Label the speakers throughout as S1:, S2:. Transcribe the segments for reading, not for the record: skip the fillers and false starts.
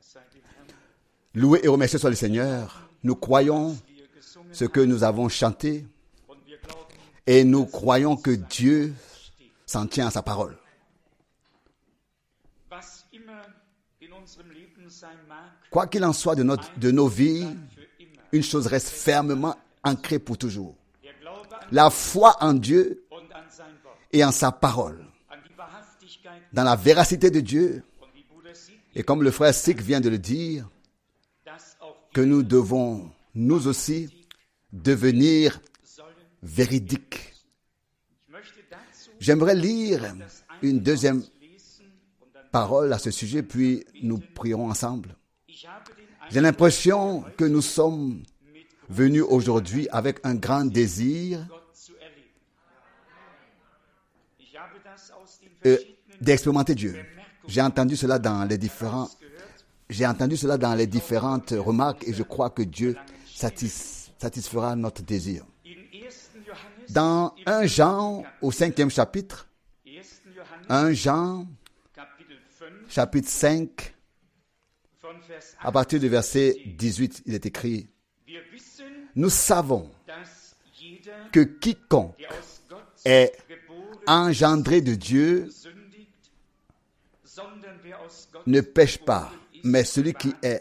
S1: Loué et remercié soit le Seigneur. Nous croyons ce que nous avons chanté et nous croyons que Dieu s'en tient à sa parole. Quoi qu'il en soit de nos vies, une chose reste fermement ancrée pour toujours. La foi en Dieu et en sa parole. Dans la véracité de Dieu. Et comme le frère Sik vient de le dire, que nous devons, nous aussi, devenir véridiques. J'aimerais lire une deuxième parole à ce sujet, puis nous prierons ensemble. J'ai l'impression que nous sommes venus aujourd'hui avec un grand désir d'expérimenter Dieu. J'ai entendu cela dans les différentes remarques et je crois que Dieu satisfera notre désir. Dans 1 Jean au 5e chapitre, 1 Jean chapitre 5, à partir du verset 18, il est écrit: nous savons que quiconque est engendré de Dieu ne pêche pas, mais celui qui est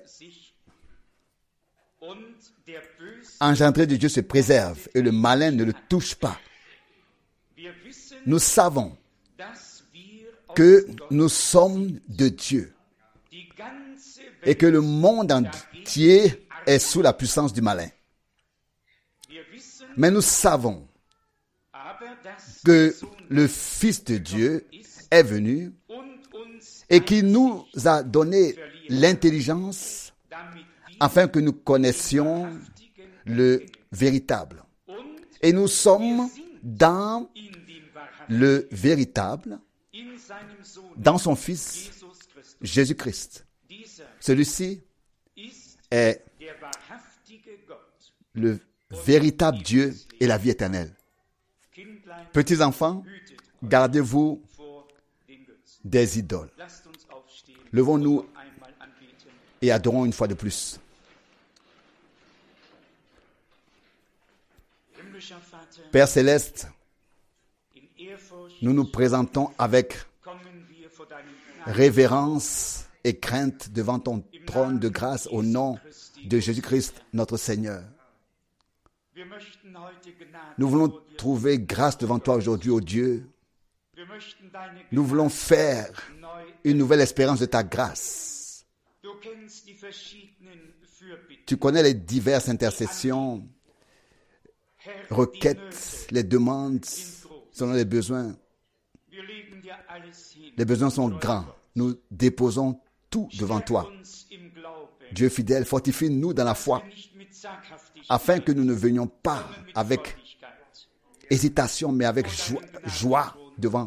S1: engendré de Dieu se préserve et le malin ne le touche pas. Nous savons que nous sommes de Dieu et que le monde entier est sous la puissance du malin. Mais nous savons que le Fils de Dieu est venu et qui nous a donné l'intelligence afin que nous connaissions le véritable. Et nous sommes dans le véritable, dans son Fils, Jésus-Christ. Celui-ci est le véritable Dieu et la vie éternelle. Petits enfants, gardez-vous des idoles. Levons-nous et adorons une fois de plus. Père céleste, nous nous présentons avec révérence et crainte devant ton trône de grâce au nom de Jésus-Christ, notre Seigneur. Nous voulons trouver grâce devant toi aujourd'hui, ô Dieu. Nous voulons faire une nouvelle expérience de ta grâce. Tu connais les diverses intercessions, requêtes, les demandes selon les besoins. Les besoins sont grands. Nous déposons tout devant toi. Dieu fidèle, fortifie-nous dans la foi, afin que nous ne venions pas avec hésitation, mais avec joie devant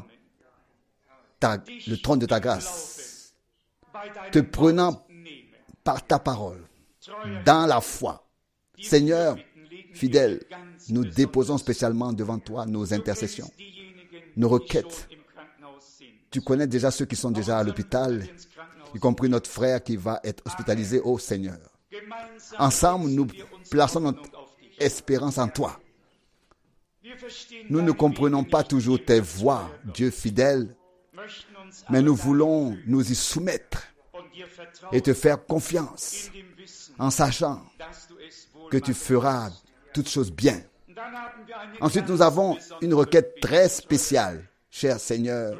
S1: le trône de ta grâce, te prenant par ta parole, dans la foi. Seigneur fidèle, nous déposons spécialement devant toi nos intercessions, nos requêtes. Tu connais déjà ceux qui sont déjà à l'hôpital, y compris notre frère qui va être hospitalisé, ô Seigneur. Ensemble, nous plaçons notre espérance en toi. Nous ne comprenons pas toujours tes voies, Dieu fidèle, mais nous voulons nous y soumettre et te faire confiance en sachant que tu feras toutes choses bien. Ensuite, nous avons une requête très spéciale. Cher Seigneur,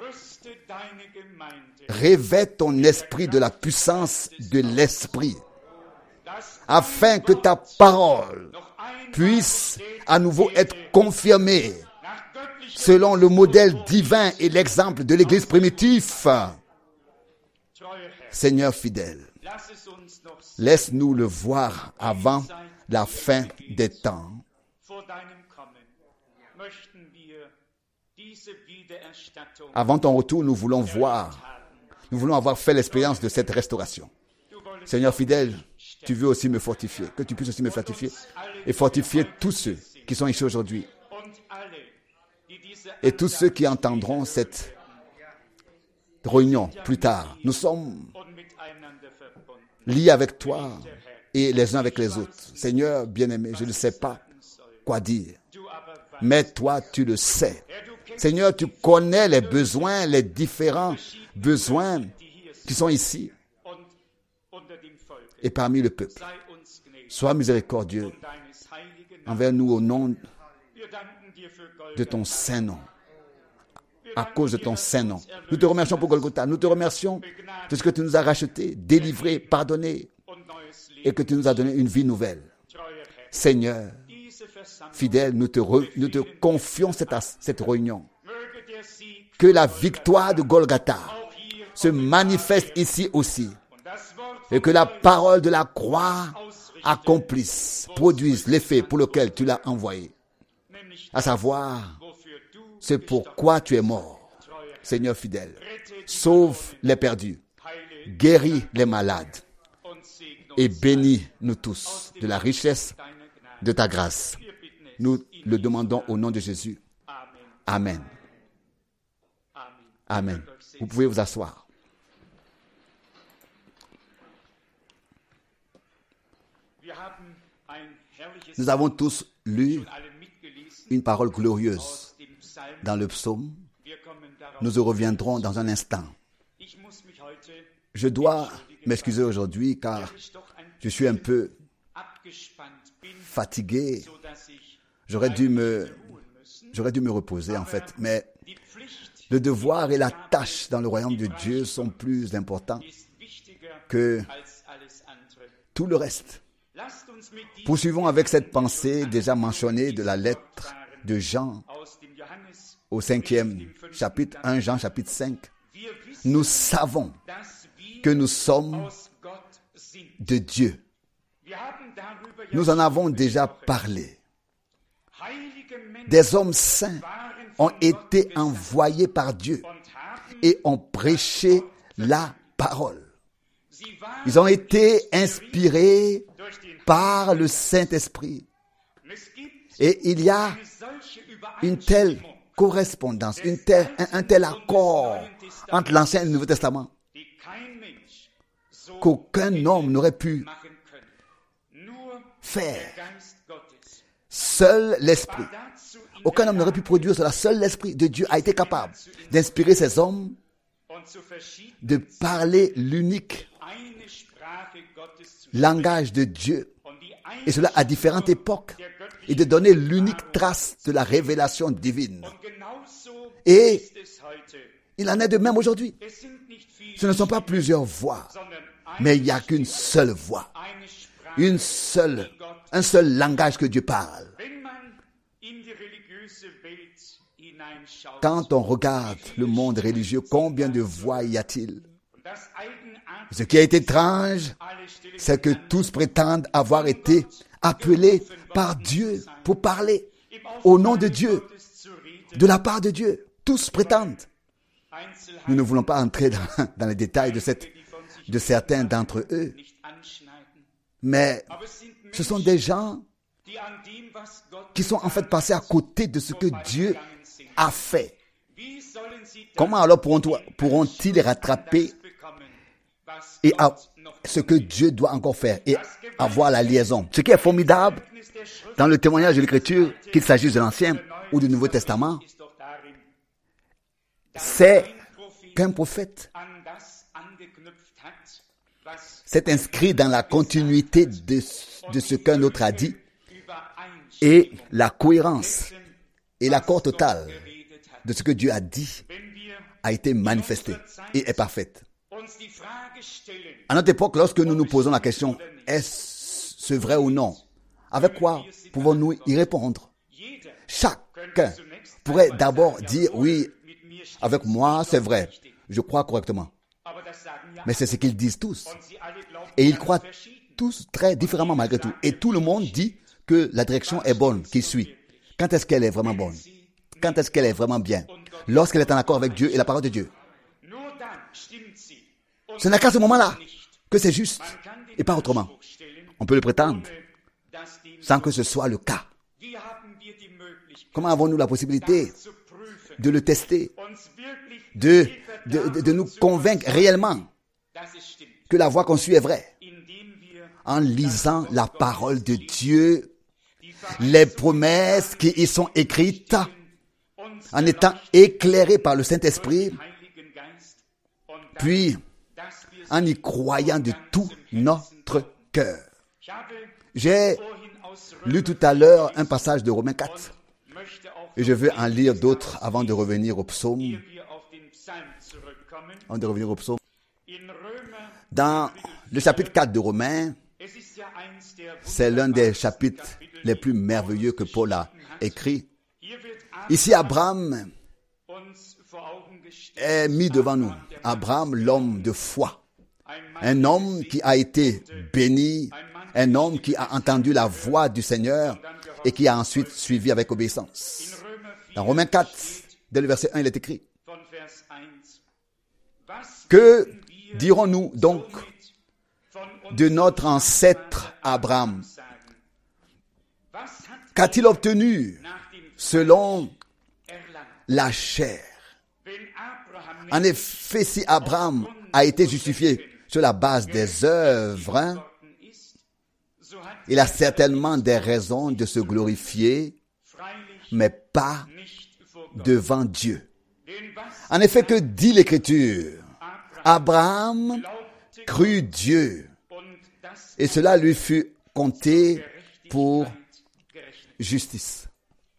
S1: revêt ton esprit de la puissance de l'esprit, afin que ta parole puisse à nouveau être confirmée selon le modèle divin et l'exemple de l'Église primitive. Seigneur fidèle, laisse-nous le voir avant la fin des temps. Avant ton retour, nous voulons avoir fait l'expérience de cette restauration. Seigneur fidèle, tu veux aussi me fortifier, que tu puisses aussi me fortifier et fortifier tous ceux qui sont ici aujourd'hui et tous ceux qui entendront cette réunion plus tard, nous sommes liés avec toi et les uns avec les autres. Seigneur bien-aimé, je ne sais pas quoi dire, mais toi, tu le sais. Seigneur, tu connais les besoins, les différents besoins qui sont ici et parmi le peuple. Sois miséricordieux envers nous au nom de ton saint nom. À cause de ton saint nom. Nous te remercions pour Golgotha. Nous te remercions de ce que tu nous as racheté, délivré, pardonné et que tu nous as donné une vie nouvelle. Seigneur, fidèle, nous te confions cette réunion. Que la victoire de Golgotha se manifeste ici aussi. Et que la parole de la croix accomplisse, produise l'effet pour lequel tu l'as envoyé. À savoir, c'est pourquoi tu es mort, Seigneur fidèle. Sauve les perdus, guéris les malades et bénis-nous tous de la richesse de ta grâce. Nous le demandons au nom de Jésus. Amen. Amen. Vous pouvez vous asseoir. Nous avons tous lu une parole glorieuse dans le psaume. Nous y reviendrons dans un instant. Je dois m'excuser aujourd'hui car je suis un peu fatigué. J'aurais dû me reposer en fait, mais le devoir et la tâche dans le royaume de Dieu sont plus importants que tout le reste. Poursuivons avec cette pensée déjà mentionnée de la lettre de Jean au 5e chapitre, 1 Jean chapitre 5. Nous savons que nous sommes de Dieu. Nous en avons déjà parlé. Des hommes saints ont été envoyés par Dieu et ont prêché la parole. Ils ont été inspirés par le Saint-Esprit. Et il y a une telle correspondance, un tel accord entre l'Ancien et le Nouveau Testament qu'aucun homme n'aurait pu faire. Seul l'Esprit. Aucun homme n'aurait pu produire cela. Seul l'Esprit de Dieu a été capable d'inspirer ces hommes de parler l'unique langage de Dieu, et cela à différentes époques, et de donner l'unique trace de la révélation divine. Et il en est de même aujourd'hui. Ce ne sont pas plusieurs voix, mais il n'y a qu'une seule voix, un seul langage que Dieu parle. Quand on regarde le monde religieux, combien de voix y a-t-il? Ce qui est étrange, c'est que tous prétendent avoir été appelés par Dieu pour parler au nom de Dieu, de la part de Dieu. Tous prétendent. Nous ne voulons pas entrer dans les détails de certains d'entre eux, mais ce sont des gens qui sont en fait passés à côté de ce que Dieu a fait. Comment alors pourront-ils rattraper et à ce que Dieu doit encore faire et avoir la liaison? Ce qui est formidable dans le témoignage de l'Écriture, qu'il s'agisse de l'Ancien ou du Nouveau Testament, c'est qu'un prophète s'est inscrit dans la continuité de ce qu'un autre a dit, et la cohérence et l'accord total de ce que Dieu a dit a été manifesté et est parfaite. À notre époque, lorsque nous nous posons la question, est-ce vrai ou non? Avec quoi pouvons-nous y répondre? Chacun pourrait d'abord dire, oui, avec moi, c'est vrai, je crois correctement. Mais c'est ce qu'ils disent tous. Et ils croient tous très différemment malgré tout. Et tout le monde dit que la direction est bonne, qu'il suit. Quand est-ce qu'elle est vraiment bonne? Quand est-ce qu'elle est vraiment bien? Lorsqu'elle est en accord avec Dieu et la parole de Dieu. Ce n'est qu'à ce moment-là que c'est juste et pas autrement. On peut le prétendre sans que ce soit le cas. Comment avons-nous la possibilité de le tester, de de nous convaincre réellement que la voie qu'on suit est vraie. En lisant la parole de Dieu, les promesses qui y sont écrites, en étant éclairés par le Saint-Esprit, puis en y croyant de tout notre cœur. J'ai lu tout à l'heure un passage de Romains 4 et je veux en lire d'autres avant de revenir au psaume. Dans le chapitre 4 de Romains, c'est l'un des chapitres les plus merveilleux que Paul a écrit. Ici, Abraham est mis devant nous. Abraham, l'homme de foi. Un homme qui a été béni, un homme qui a entendu la voix du Seigneur et qui a ensuite suivi avec obéissance. Dans Romains 4, dès le verset 1, il est écrit: que dirons-nous donc de notre ancêtre Abraham? Qu'a-t-il obtenu selon la chair? En effet, si Abraham a été justifié sur la base des œuvres, il a certainement des raisons de se glorifier, mais pas devant Dieu. En effet, que dit l'Écriture? Abraham crut Dieu, et cela lui fut compté pour justice.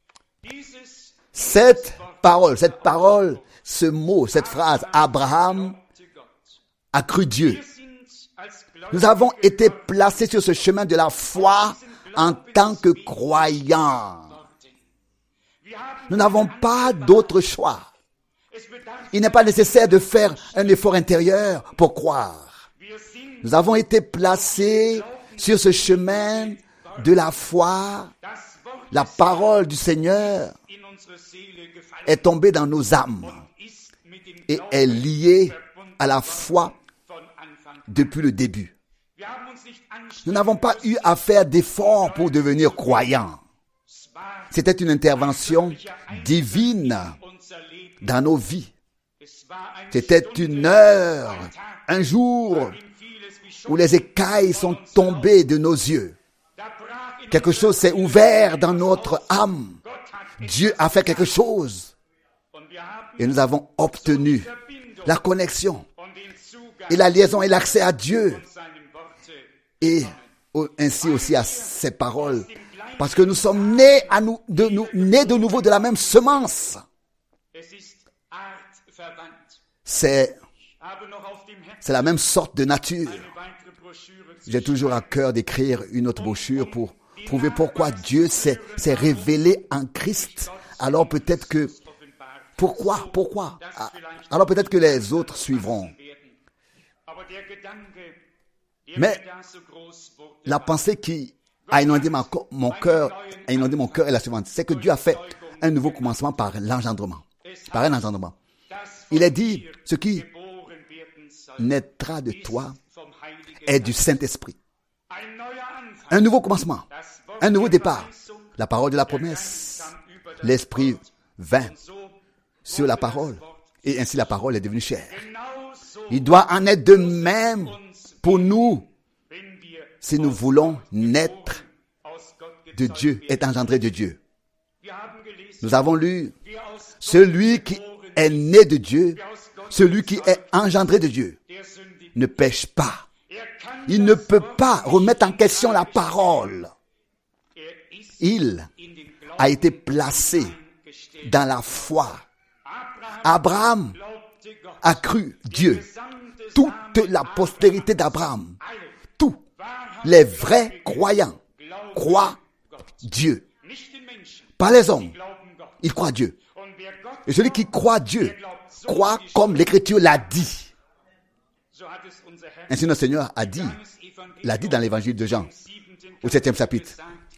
S1: Cette parole, ce mot, cette phrase, Abraham a cru Dieu. Nous avons été placés sur ce chemin de la foi en tant que croyants. Nous n'avons pas d'autre choix. Il n'est pas nécessaire de faire un effort intérieur pour croire. Nous avons été placés sur ce chemin de la foi. La parole du Seigneur est tombée dans nos âmes et est liée à la foi depuis le début. Nous n'avons pas eu à faire d'efforts pour devenir croyants. C'était une intervention divine dans nos vies. C'était une heure, un jour où les écailles sont tombées de nos yeux. Quelque chose s'est ouvert dans notre âme. Dieu a fait quelque chose. Et nous avons obtenu la connexion et la liaison et l'accès à Dieu. Et ainsi aussi à ses paroles. Parce que nous sommes nés de nouveau de la même semence. C'est la même sorte de nature. J'ai toujours à cœur d'écrire une autre brochure pour prouver pourquoi Dieu s'est révélé en Christ. Alors peut-être que... Pourquoi? Alors peut-être que les autres suivront. Mais la pensée qui a inondé mon cœur est la suivante. C'est que Dieu a fait un nouveau commencement par l'engendrement. Par un engendrement. Il est dit, ce qui naîtra de toi est du Saint-Esprit. Un nouveau commencement, un nouveau départ. La parole de la promesse, l'Esprit vint sur la parole, et ainsi la parole est devenue chair. Il doit en être de même pour nous, si nous voulons naître de Dieu, être engendré de Dieu. Nous avons lu, celui qui est né de Dieu, celui qui est engendré de Dieu, ne pêche pas. Il ne peut pas remettre en question la parole. Il a été placé dans la foi. Abraham a cru Dieu. Toute la postérité d'Abraham, tous les vrais croyants croient Dieu. Pas les hommes. Ils croient Dieu. Et celui qui croit Dieu croit comme l'Écriture l'a dit. Ainsi notre Seigneur l'a dit dans l'évangile de Jean, au 7e chapitre.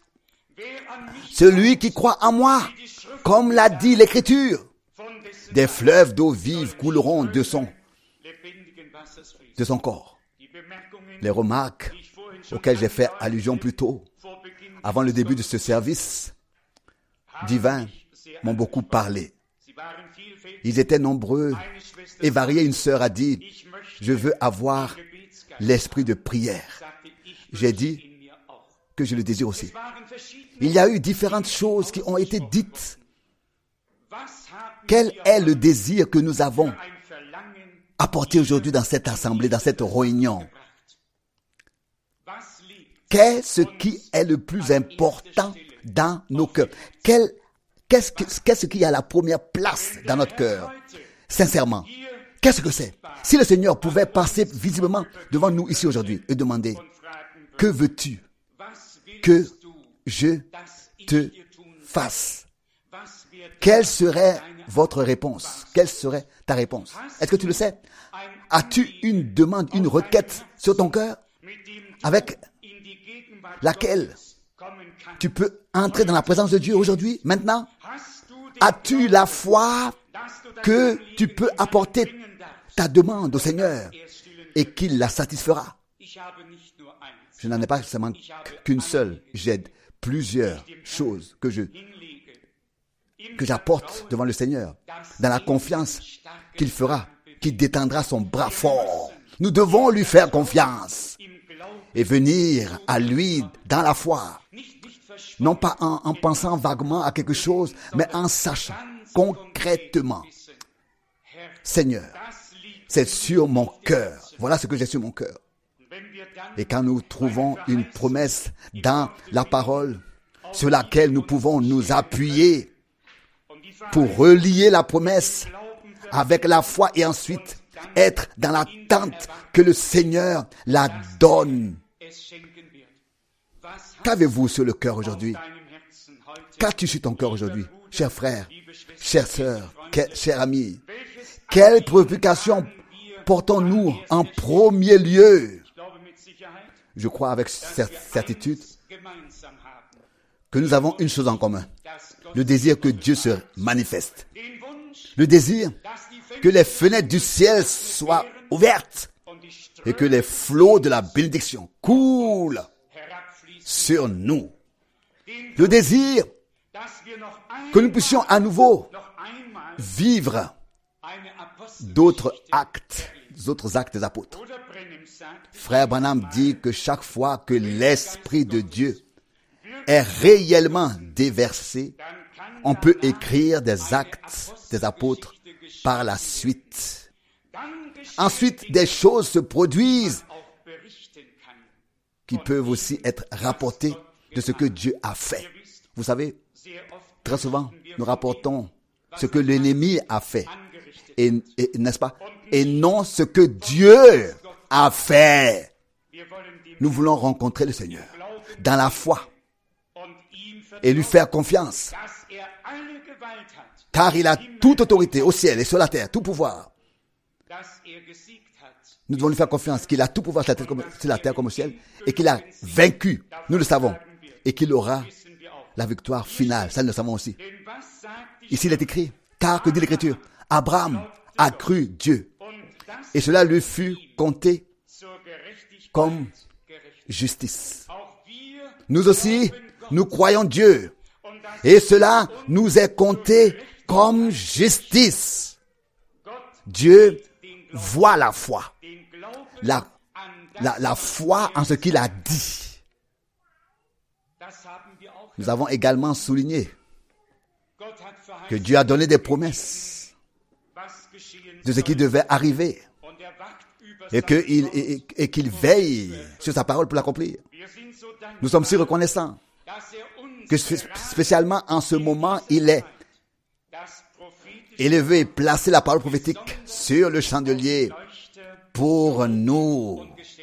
S1: Celui qui croit en moi, comme l'a dit l'Écriture, des fleuves d'eau vive couleront de son corps. Les remarques auxquelles j'ai fait allusion plus tôt, avant le début de ce service divin, m'ont beaucoup parlé. Ils étaient nombreux et variés. Une sœur a dit, je veux avoir l'esprit de prière. J'ai dit que je le désire aussi. Il y a eu différentes choses qui ont été dites. Quel est le désir que nous avons apporté aujourd'hui dans cette assemblée, dans cette réunion? Qu'est-ce qui est le plus important dans nos cœurs? Qu'est-ce qui a la première place dans notre cœur? Sincèrement, qu'est-ce que c'est? Si le Seigneur pouvait passer visiblement devant nous ici aujourd'hui et demander, que veux-tu que je te fasse? Quelle serait votre réponse? Quelle serait ta réponse? Est-ce que tu le sais? As-tu une demande, une requête sur ton cœur avec laquelle tu peux entrer dans la présence de Dieu aujourd'hui, maintenant? As-tu la foi que tu peux apporter ta demande au Seigneur et qu'il la satisfera? Je n'en ai pas seulement qu'une seule. J'ai plusieurs choses que j'apporte devant le Seigneur, dans la confiance qu'il fera, qu'il détendra son bras fort. Nous devons lui faire confiance et venir à lui dans la foi. Non pas en pensant vaguement à quelque chose, mais en sachant concrètement, Seigneur, c'est sur mon cœur. Voilà ce que j'ai sur mon cœur. Et quand nous trouvons une promesse dans la parole sur laquelle nous pouvons nous appuyer pour relier la promesse avec la foi et ensuite être dans l'attente que le Seigneur la donne. Qu'avez-vous sur le cœur aujourd'hui? Qu'as-tu sur ton cœur aujourd'hui, cher frère, chère sœur, cher ami? Quelle préoccupation portons-nous en premier lieu? Je crois avec certitude que nous avons une chose en commun. Le désir que Dieu se manifeste. Le désir que les fenêtres du ciel soient ouvertes et que les flots de la bénédiction coulent sur nous. Le désir que nous puissions à nouveau vivre d'autres actes des apôtres. Frère Branham dit que chaque fois que l'Esprit de Dieu est réellement déversé, on peut écrire des actes des apôtres par la suite. Ensuite, des choses se produisent qui peuvent aussi être rapportées de ce que Dieu a fait. Vous savez, très souvent, nous rapportons ce que l'ennemi a fait, n'est-ce pas? Et non ce que Dieu a fait. Nous voulons rencontrer le Seigneur dans la foi et lui faire confiance, car il a toute autorité au ciel et sur la terre, tout pouvoir. Nous devons lui faire confiance qu'il a tout pouvoir sur la terre comme au ciel et qu'il a vaincu, nous le savons, et qu'il aura la victoire finale. Ça, nous le savons aussi. Ici, il est écrit, car que dit l'Écriture? Abraham a cru Dieu et cela lui fut compté comme justice. Nous aussi, nous croyons Dieu et cela nous est compté comme justice. Dieu voit la foi, la foi en ce qu'il a dit. Nous avons également souligné que Dieu a donné des promesses de ce qui devait arriver et qu'il veille sur sa parole pour l'accomplir. Nous sommes si reconnaissants que spécialement en ce moment, il est élevé et placé la parole prophétique sur le chandelier pour nous,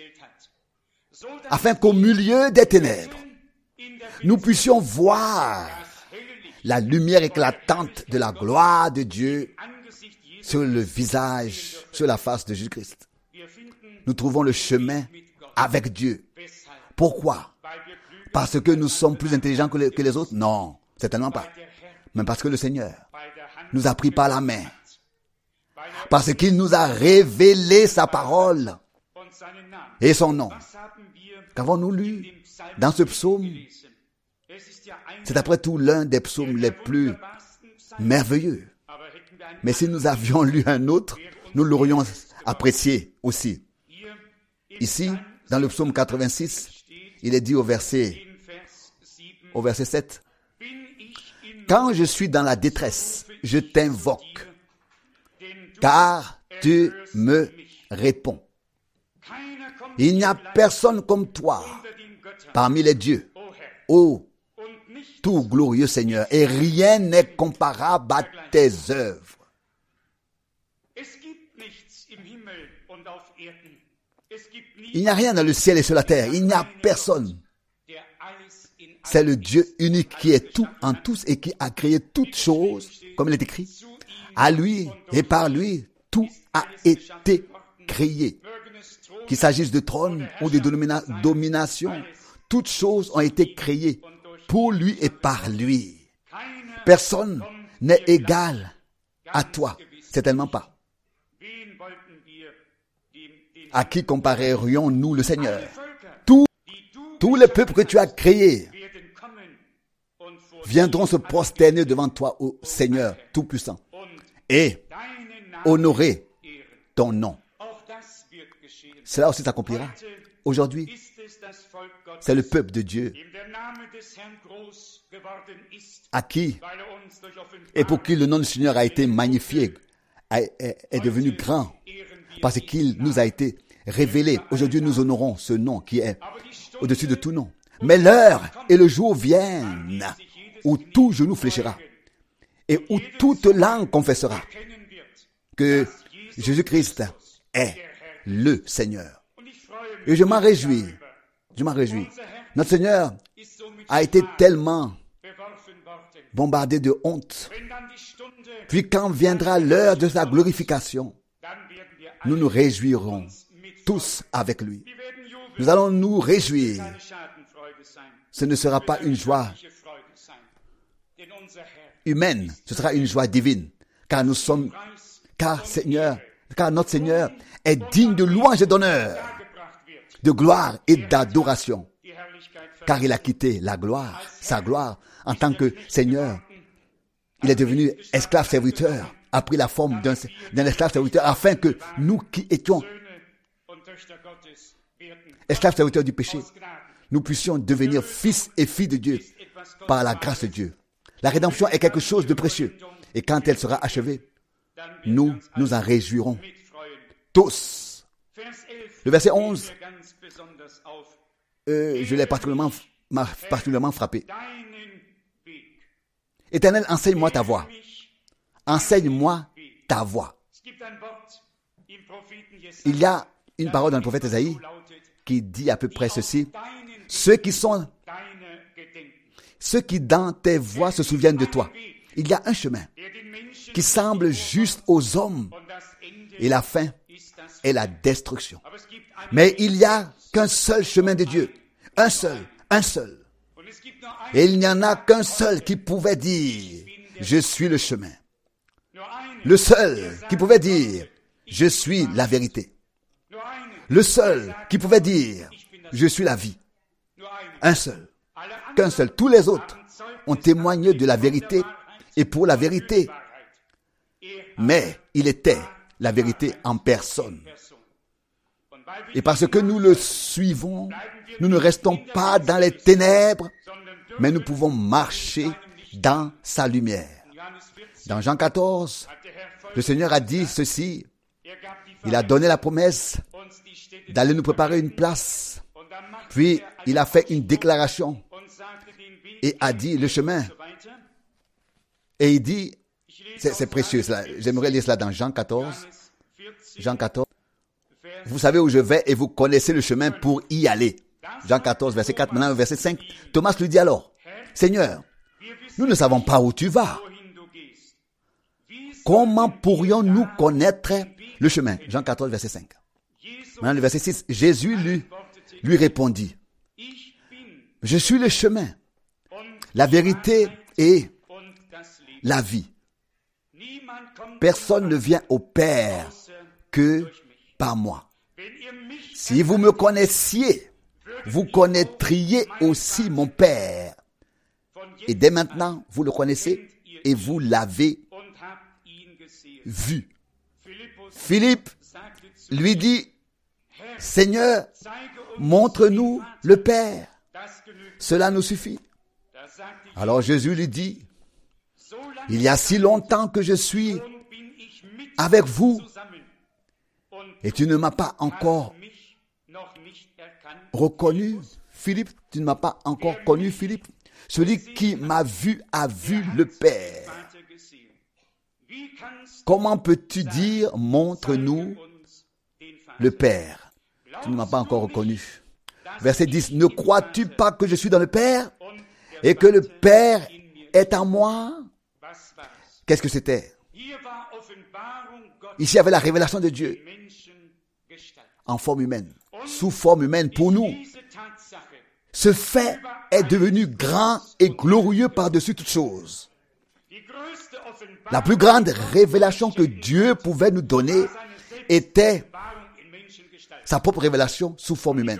S1: afin qu'au milieu des ténèbres, nous puissions voir la lumière éclatante de la gloire de Dieu sur le visage, sur la face de Jésus-Christ. Nous trouvons le chemin avec Dieu. Pourquoi? Parce que nous sommes plus intelligents que les autres? Non, certainement pas. Mais parce que le Seigneur nous a pris par la main. Parce qu'il nous a révélé sa parole et son nom. Qu'avons-nous lu dans ce psaume? C'est après tout l'un des psaumes les plus merveilleux. Mais si nous avions lu un autre, nous l'aurions apprécié aussi. Ici, dans le psaume 86, il est dit au verset 7, « Quand je suis dans la détresse, je t'invoque, car tu me réponds. Il n'y a personne comme toi parmi les dieux, ô tout glorieux Seigneur, et rien n'est comparable à tes œuvres. » Il n'y a rien dans le ciel et sur la terre. Il n'y a personne. C'est le Dieu unique qui est tout en tous et qui a créé toutes choses, comme il est écrit. À lui et par lui, tout a été créé. Qu'il s'agisse de trône ou de domination, toutes choses ont été créées pour lui et par lui. Personne n'est égal à toi. Certainement pas. À qui comparerions-nous le Seigneur? Tous les peuples que tu as créés viendront se prosterner devant toi, ô Seigneur Tout-Puissant, et honorer ton nom. Cela aussi s'accomplira. Aujourd'hui, c'est le peuple de Dieu à qui et pour qui le nom du Seigneur a été magnifié, est devenu grand, parce qu'il nous a été révélé. Aujourd'hui, nous honorons ce nom qui est au-dessus de tout nom. Mais l'heure et le jour viennent où tout genou fléchira et où toute langue confessera que Jésus-Christ est le Seigneur. Et je m'en réjouis. Notre Seigneur a été tellement bombardé de honte. Puis quand viendra l'heure de sa glorification, nous nous réjouirons tous avec lui. Nous allons nous réjouir. Ce ne sera pas une joie humaine, ce sera une joie divine, car notre Seigneur est digne de louange et d'honneur, de gloire et d'adoration, car il a quitté sa gloire en tant que Seigneur. Il est devenu esclave serviteur, a pris la forme d'un esclave serviteur, afin que nous qui étions esclaves serviteurs du péché, nous puissions devenir fils et filles de Dieu par la grâce de Dieu. La rédemption est quelque chose de précieux. Et quand elle sera achevée, nous nous en réjouirons tous. Le verset 11, je l'ai particulièrement frappé. Éternel, enseigne-moi ta voie. Enseigne-moi ta voie. Il y a une parole dans le prophète Ésaïe qui dit à peu près ceci. Ceux qui dans tes voies se souviennent de toi. Il y a un chemin qui semble juste aux hommes et la fin est la destruction. Mais il n'y a qu'un seul chemin de Dieu. Un seul. Et il n'y en a qu'un seul qui pouvait dire, je suis le chemin. Le seul qui pouvait dire, je suis la vérité. Le seul qui pouvait dire, je suis la vie. Un seul. Qu'un seul. Tous les autres ont témoigné de la vérité et pour la vérité. Mais il était la vérité en personne. Et parce que nous le suivons, nous ne restons pas dans les ténèbres, mais nous pouvons marcher dans sa lumière. Dans Jean 14, le Seigneur a dit ceci. Il a donné la promesse d'aller nous préparer une place. Puis, il a fait une déclaration et a dit le chemin. Et il dit, c'est précieux cela. J'aimerais lire cela dans Jean 14. Jean 14. Vous savez où je vais et vous connaissez le chemin pour y aller. Jean 14, verset 4, maintenant verset 5. Thomas lui dit alors, Seigneur, nous ne savons pas où tu vas. Comment pourrions-nous connaître le chemin? Jean 14, verset 5. Maintenant le verset 6. Jésus lui répondit, je suis le chemin, la vérité et la vie. Personne ne vient au Père que par moi. Si vous me connaissiez, vous connaîtriez aussi mon Père. Et dès maintenant, vous le connaissez et vous l'avez vu. Philippe lui dit, Seigneur, montre-nous le Père. Cela nous suffit. Alors Jésus lui dit, il y a si longtemps que je suis avec vous et tu ne m'as pas encore reconnu, Philippe, tu ne m'as pas encore connu, Philippe. Celui qui m'a vu a vu le Père. Comment peux-tu dire, montre-nous le Père? Tu ne m'as pas encore reconnu. Verset 10, ne crois-tu pas que je suis dans le Père et que le Père est en moi? Qu'est-ce que c'était? Ici, il y avait la révélation de Dieu en forme humaine, sous forme humaine pour nous. Ce fait est devenu grand et glorieux par-dessus toutes choses. La plus grande révélation que Dieu pouvait nous donner était sa propre révélation sous forme humaine.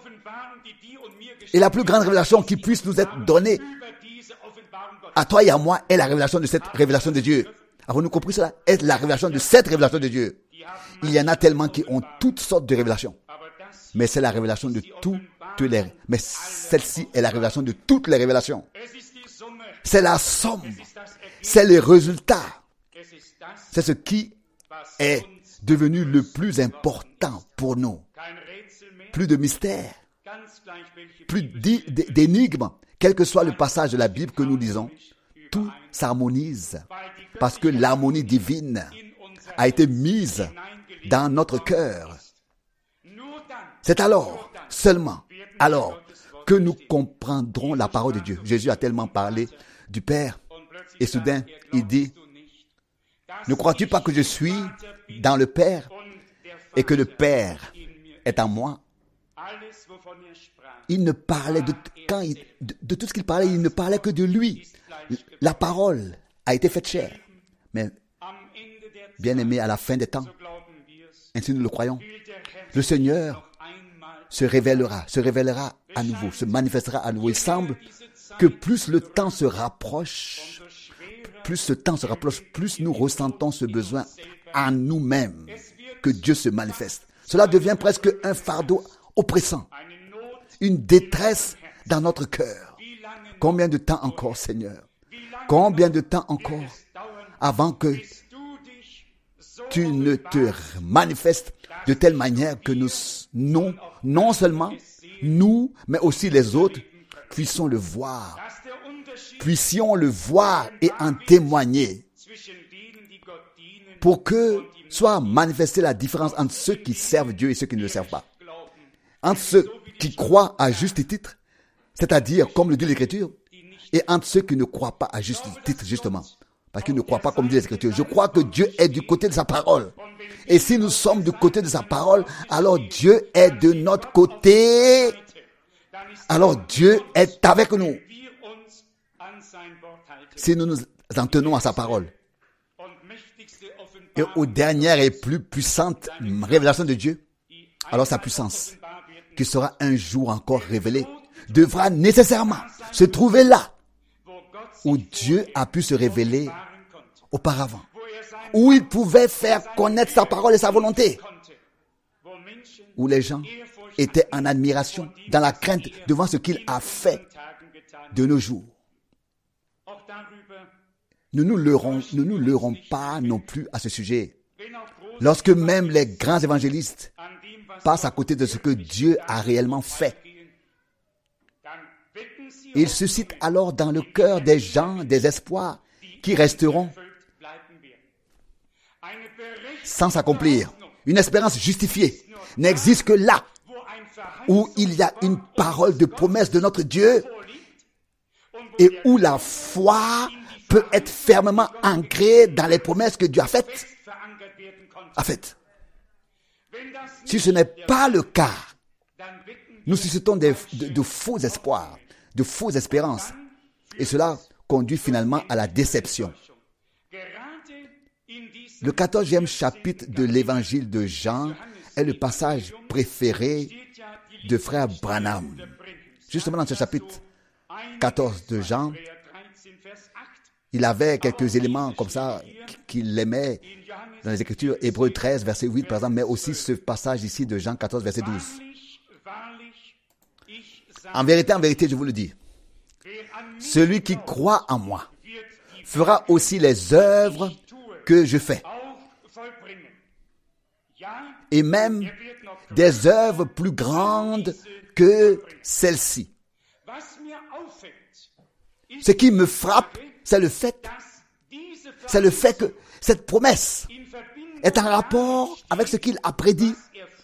S1: Et la plus grande révélation qui puisse nous être donnée à toi et à moi est la révélation de cette révélation de Dieu. Avons-nous compris cela? Est la révélation de cette révélation de Dieu. Il y en a tellement qui ont toutes sortes de révélations. Mais c'est la révélation de toutes les... Mais celle-ci est la révélation de toutes les révélations. C'est la somme. C'est le résultat. C'est ce qui est devenu le plus important pour nous. Plus de mystère. Plus d'énigmes. Quel que soit le passage de la Bible que nous lisons, tout s'harmonise. Parce que l'harmonie divine a été mise dans notre cœur. C'est alors, seulement, alors, que nous comprendrons la parole de Dieu. Jésus a tellement parlé du Père. Et soudain, il dit, ne crois-tu pas que je suis dans le Père et que le Père est en moi? Il ne parlait de tout ce qu'il parlait, il ne parlait que de lui. La parole a été faite chair. Mais, bien aimé, à la fin des temps, ainsi nous le croyons, le Seigneur se révélera à nouveau, se manifestera à nouveau. Il semble que plus le temps se rapproche, plus nous ressentons ce besoin en nous-mêmes que Dieu se manifeste. Cela devient presque un fardeau oppressant, une détresse dans notre cœur. Combien de temps encore, Seigneur? Combien de temps encore avant que tu ne te manifestes de telle manière que nous, non seulement nous, mais aussi les autres, puissions le voir et en témoigner pour que soit manifestée la différence entre ceux qui servent Dieu et ceux qui ne le servent pas. Entre ceux qui croient à juste titre, c'est-à-dire comme le dit l'Écriture, et entre ceux qui ne croient pas à juste titre, justement. Parce qu'ils ne croient pas comme dit l'Écriture. Je crois que Dieu est du côté de sa parole. Et si nous sommes du côté de sa parole, alors Dieu est de notre côté. Alors Dieu est avec nous. Si nous nous en tenons à sa parole. Et aux dernières et plus puissantes révélations de Dieu, alors sa puissance, qui sera un jour encore révélée, devra nécessairement se trouver là où Dieu a pu se révéler auparavant, où il pouvait faire connaître sa parole et sa volonté, où les gens étaient en admiration, dans la crainte devant ce qu'il a fait de nos jours. Ne nous leurrons pas non plus à ce sujet. Lorsque même les grands évangélistes passent à côté de ce que Dieu a réellement fait, il suscite alors dans le cœur des gens des espoirs qui resteront sans s'accomplir. Une espérance justifiée n'existe que là où il y a une parole de promesse de notre Dieu et où la foi peut être fermement ancrée dans les promesses que Dieu a faites. Si ce n'est pas le cas, nous suscitons de faux espoirs, de fausses espérances. Et cela conduit finalement à la déception. Le 14e chapitre de l'évangile de Jean est le passage préféré de frère Branham. Justement dans ce chapitre 14 de Jean, il avait quelques éléments comme ça qu'il aimait dans les Écritures, Hébreux 13, verset 8 par exemple, mais aussi ce passage ici de Jean 14, verset 12. En vérité, je vous le dis, celui qui croit en moi fera aussi les œuvres que je fais, et même des œuvres plus grandes que celles-ci. Ce qui me frappe, c'est le fait que cette promesse est en rapport avec ce qu'il a prédit,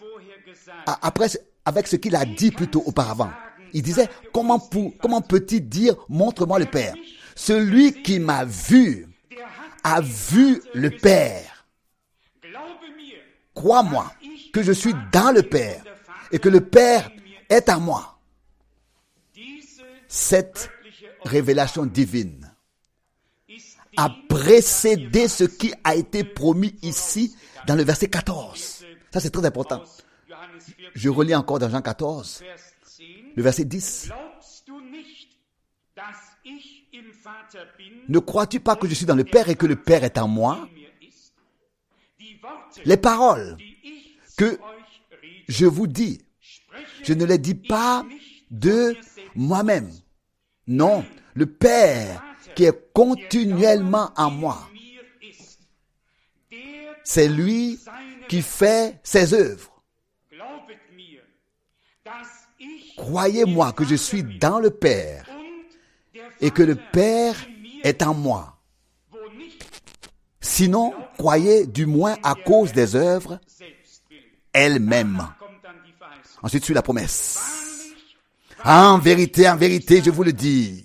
S1: avec ce qu'il a dit plutôt auparavant. Il disait, comment peut-il dire, montre-moi le Père? Celui qui m'a vu a vu le Père. Crois-moi que je suis dans le Père et que le Père est en moi. Cette révélation divine a précédé ce qui a été promis ici dans le verset 14. Ça, c'est très important. Je relis encore dans Jean 14, le verset 10. Ne crois-tu pas que je suis dans le Père et que le Père est en moi? Les paroles que je vous dis, je ne les dis pas de moi-même. Non, le Père qui est continuellement en moi, c'est lui qui fait ses œuvres. Croyez-moi que je suis dans le Père et que le Père est en moi. Sinon, croyez du moins à cause des œuvres elles-mêmes. Ensuite suit la promesse. En vérité, je vous le dis.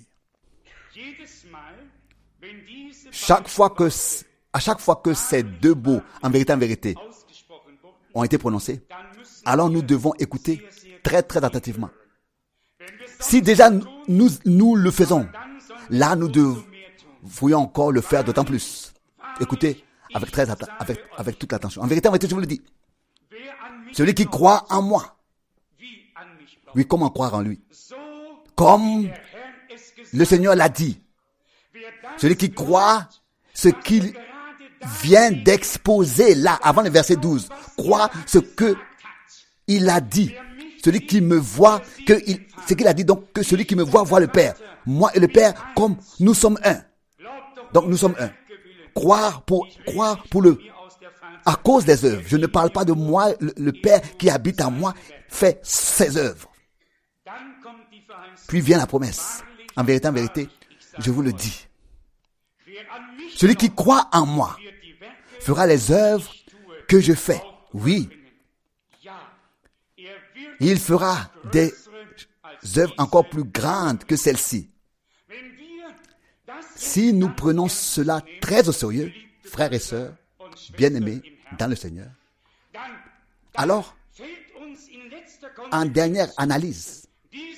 S1: À chaque fois que ces deux mots, en vérité, ont été prononcés, alors nous devons écouter très, très attentivement. Si déjà nous le faisons, là nous devrions encore le faire d'autant plus. Écoutez avec toute l'attention. En vérité, je vous le dis. Celui qui croit en moi. Oui, comment croire en lui? Comme le Seigneur l'a dit. Celui qui croit ce qu'il vient d'exposer là, avant le verset 12, croit ce que il a dit. Celui qui me voit, ce qu'il a dit, donc que celui qui me voit le Père. Moi et le Père, comme nous sommes un. Donc nous sommes un. Croire à cause des œuvres. Je ne parle pas de moi, le Père qui habite en moi fait ses œuvres. Puis vient la promesse. En vérité, je vous le dis. Celui qui croit en moi fera les œuvres que je fais. Oui. Il fera des œuvres encore plus grandes que celles-ci. Si nous prenons cela très au sérieux, frères et sœurs, bien-aimés dans le Seigneur, alors, en dernière analyse,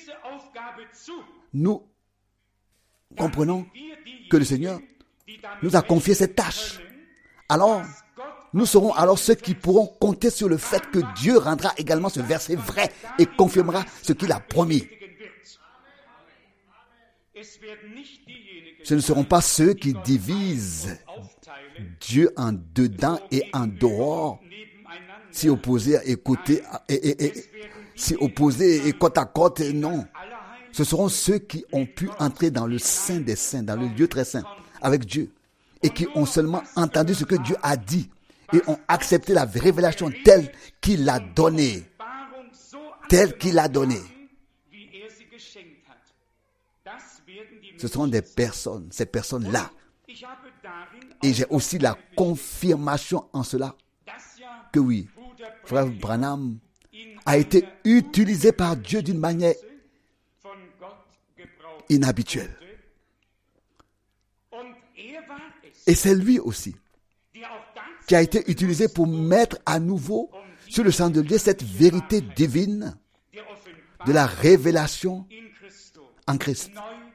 S1: nous comprenons que le Seigneur nous a confié cette tâche. Alors, nous serons alors ceux qui pourront compter sur le fait que Dieu rendra également ce verset vrai et confirmera ce qu'il a promis. Ce ne seront pas ceux qui divisent Dieu en dedans et en dehors, si opposés et côté si opposés et côte à côte, non. Ce seront ceux qui ont pu entrer dans le Saint des Saints, dans le lieu très saint, avec Dieu, et qui ont seulement entendu ce que Dieu a dit, et ont accepté la révélation telle qu'il l'a donnée. Telle qu'il l'a donnée. Ce seront des personnes, ces personnes-là. Et j'ai aussi la confirmation en cela, que oui, frère Branham a été utilisé par Dieu d'une manière inhabituelle. Et c'est lui aussi qui a été utilisé pour mettre à nouveau sur le chandelier cette vérité divine de la révélation en Christ.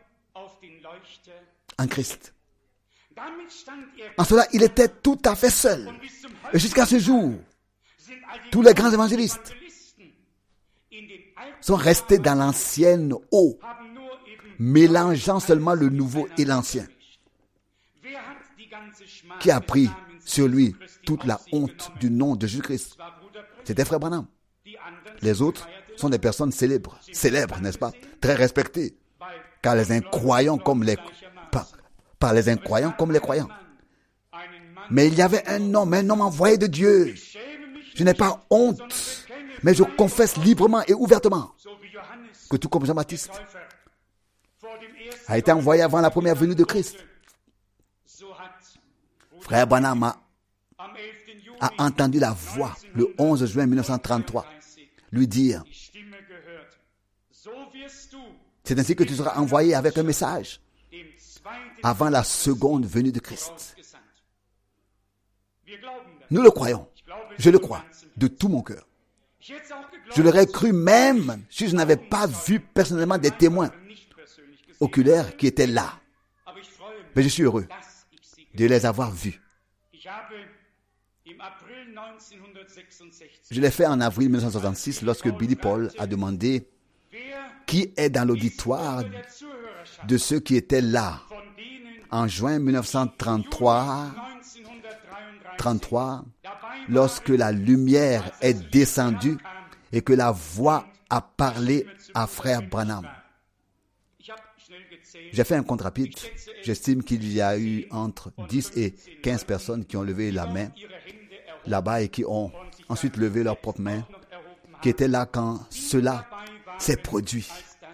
S1: En Christ. En cela, il était tout à fait seul. Et jusqu'à ce jour, tous les grands évangélistes sont restés dans l'ancienne eau, mélangeant seulement le nouveau et l'ancien. Qui a pris sur lui toute la honte du nom de Jésus-Christ. C'était frère Branham. Les autres sont des personnes célèbres, n'est-ce pas? Très respectées, car les incroyants comme les par les incroyants comme les croyants. Mais il y avait un homme envoyé de Dieu. Je n'ai pas honte, mais je confesse librement et ouvertement que tout comme Jean-Baptiste a été envoyé avant la première venue de Christ. Frère Branham a entendu la voix le 11 juin 1933 lui dire: c'est ainsi que tu seras envoyé avec un message avant la seconde venue de Christ. Nous le croyons. Je le crois de tout mon cœur. Je l'aurais cru même si je n'avais pas vu personnellement des témoins oculaires qui étaient là. Mais je suis heureux de les avoir vus. Je l'ai fait en avril 1966 lorsque Billy Paul a demandé qui est dans l'auditoire de ceux qui étaient là en juin 1933, lorsque la lumière est descendue et que la voix a parlé à frère Branham. J'ai fait un compte rapide. J'estime qu'il y a eu entre 10 et 15 personnes qui ont levé la main là-bas et qui ont ensuite levé leurs propres mains, qui étaient là quand cela s'est produit.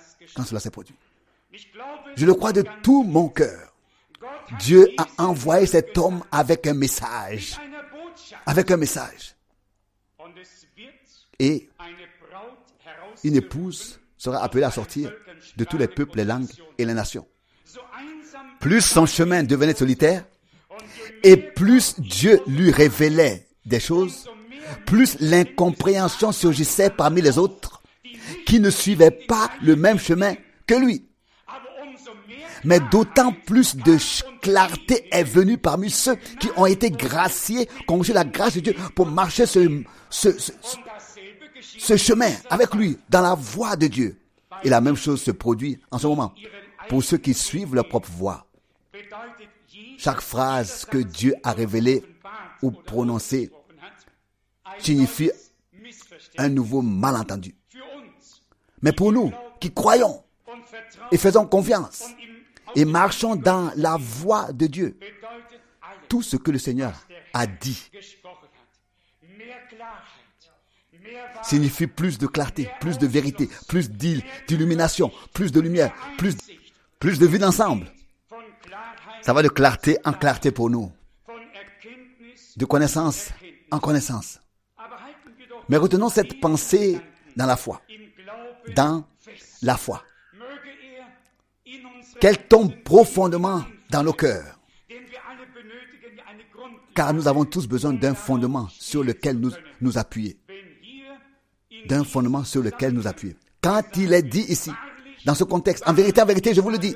S1: Je le crois de tout mon cœur. Dieu a envoyé cet homme avec un message. Et une épouse sera appelée à sortir de tous les peuples, les langues et les nations. Plus son chemin devenait solitaire, et plus Dieu lui révélait des choses, plus l'incompréhension surgissait parmi les autres qui ne suivaient pas le même chemin que lui. Mais d'autant plus de clarté est venue parmi ceux qui ont été graciés, qui ont reçu la grâce de Dieu pour marcher ce chemin avec lui, dans la voie de Dieu. Et la même chose se produit en ce moment pour ceux qui suivent leur propre voie. Chaque phrase que Dieu a révélée ou prononcée signifie un nouveau malentendu. Mais pour nous qui croyons et faisons confiance et marchons dans la voie de Dieu, tout ce que le Seigneur a dit signifie plus de clarté, plus de vérité, plus d'illumination, plus de lumière, plus de vue d'ensemble. Ça va de clarté en clarté pour nous, de connaissance en connaissance. Mais retenons cette pensée dans la foi. Dans la foi. Qu'elle tombe profondément dans nos cœurs. Car nous avons tous besoin d'un fondement sur lequel nous appuyer. D'un fondement sur lequel nous appuyer. Quand il est dit ici, dans ce contexte, en vérité, je vous le dis,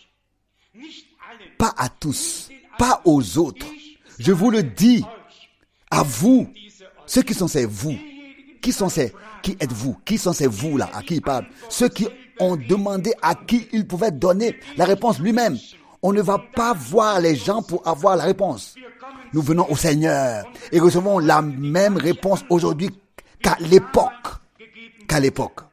S1: pas à tous, pas aux autres, je vous le dis, à vous, ceux qui sont ces vous, qui êtes-vous, qui sont ces vous là, à qui il parle, ceux qui ont demandé à qui il pouvait donner la réponse lui-même. On ne va pas voir les gens pour avoir la réponse. Nous venons au Seigneur et recevons la même réponse aujourd'hui qu'à l'époque.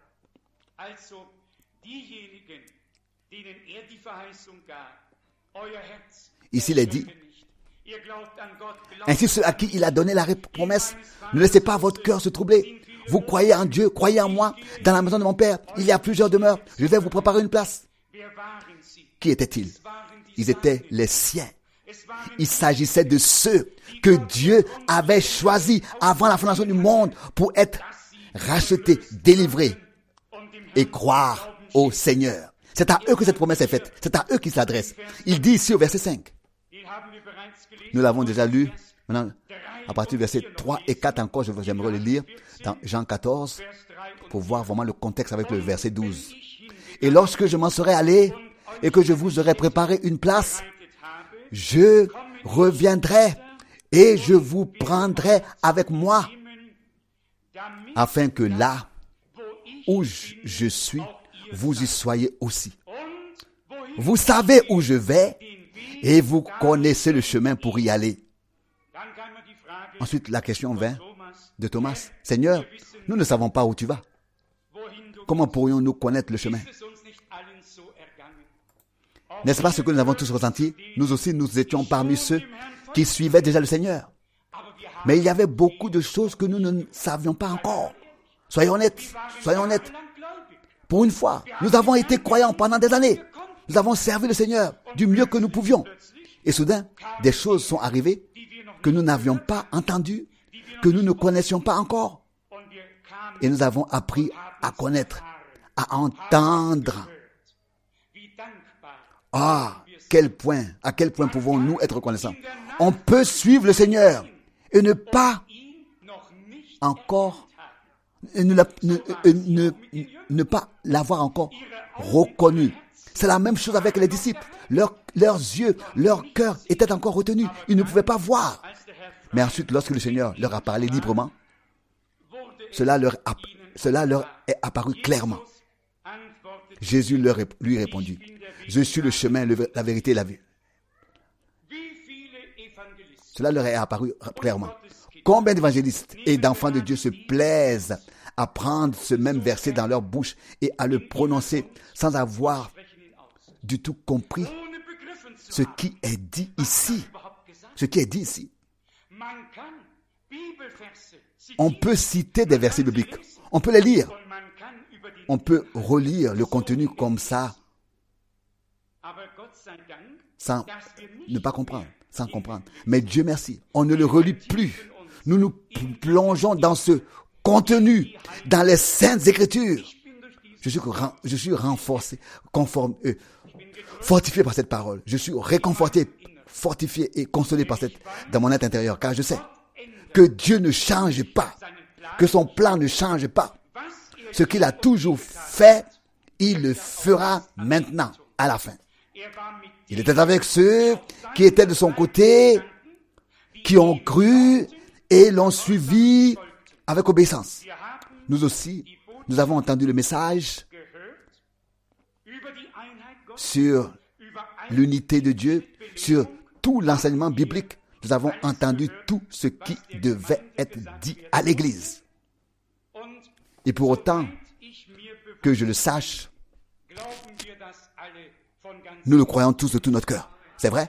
S1: Ici, il est dit, ainsi ceux à qui il a donné la promesse, ne laissez pas votre cœur se troubler. Vous croyez en Dieu, croyez en moi. Dans la maison de mon Père, il y a plusieurs demeures. Je vais vous préparer une place. Qui étaient-ils? Ils étaient les siens. Il s'agissait de ceux que Dieu avait choisis avant la fondation du monde pour être rachetés, délivrés et croire au Seigneur. C'est à eux que cette promesse est faite. C'est à eux qu'il s'adresse. Il dit ici au verset 5. Nous l'avons déjà lu. Maintenant, à partir du verset 3 et 4 encore, j'aimerais le lire dans Jean 14 pour voir vraiment le contexte avec le verset 12. Et lorsque je m'en serai allé et que je vous aurai préparé une place, je reviendrai et je vous prendrai avec moi afin que là où je suis, vous y soyez aussi. Vous savez où je vais et vous connaissez le chemin pour y aller. Ensuite, la question vint de Thomas. Seigneur, nous ne savons pas où tu vas. Comment pourrions-nous connaître le chemin? N'est-ce pas ce que nous avons tous ressenti? Nous aussi, nous étions parmi ceux qui suivaient déjà le Seigneur. Mais il y avait beaucoup de choses que nous ne savions pas encore. Soyons honnêtes, soyons honnêtes. Pour une fois, nous avons été croyants pendant des années. Nous avons servi le Seigneur du mieux que nous pouvions. Et soudain, des choses sont arrivées que nous n'avions pas entendues, que nous ne connaissions pas encore. Et nous avons appris à connaître, à entendre. Ah, à quel point pouvons-nous être reconnaissants? On peut suivre le Seigneur et ne pas encore, ne pas l'avoir encore reconnu. C'est la même chose avec les disciples. Leurs yeux, leur cœur étaient encore retenus. Ils ne pouvaient pas voir. Mais ensuite, lorsque le Seigneur leur a parlé librement, cela leur est apparu clairement. Jésus lui répondit, je suis le chemin, la vérité et la vie. Cela leur est apparu clairement. Combien d'évangélistes et d'enfants de Dieu se plaisent à prendre ce même verset dans leur bouche et à le prononcer sans avoir du tout compris ce qui est dit ici. Ce qui est dit ici. On peut citer des versets bibliques. On peut les lire. On peut relire le contenu comme ça, sans ne pas comprendre, sans comprendre. Mais Dieu merci, on ne le relit plus. Nous nous plongeons dans ce contenu, dans les Saintes Écritures. Je suis renforcé, fortifié par cette parole. Je suis réconforté, fortifié et consolé par dans mon être intérieur, car je sais que Dieu ne change pas, que son plan ne change pas. Ce qu'il a toujours fait, il le fera maintenant, à la fin. Il était avec ceux qui étaient de son côté, qui ont cru et l'ont suivi avec obéissance. Nous aussi, nous avons entendu le message sur l'unité de Dieu, sur tout l'enseignement biblique. Nous avons entendu tout ce qui devait être dit à l'Église. Et pour autant que je le sache, nous le croyons tous de tout notre cœur. C'est vrai?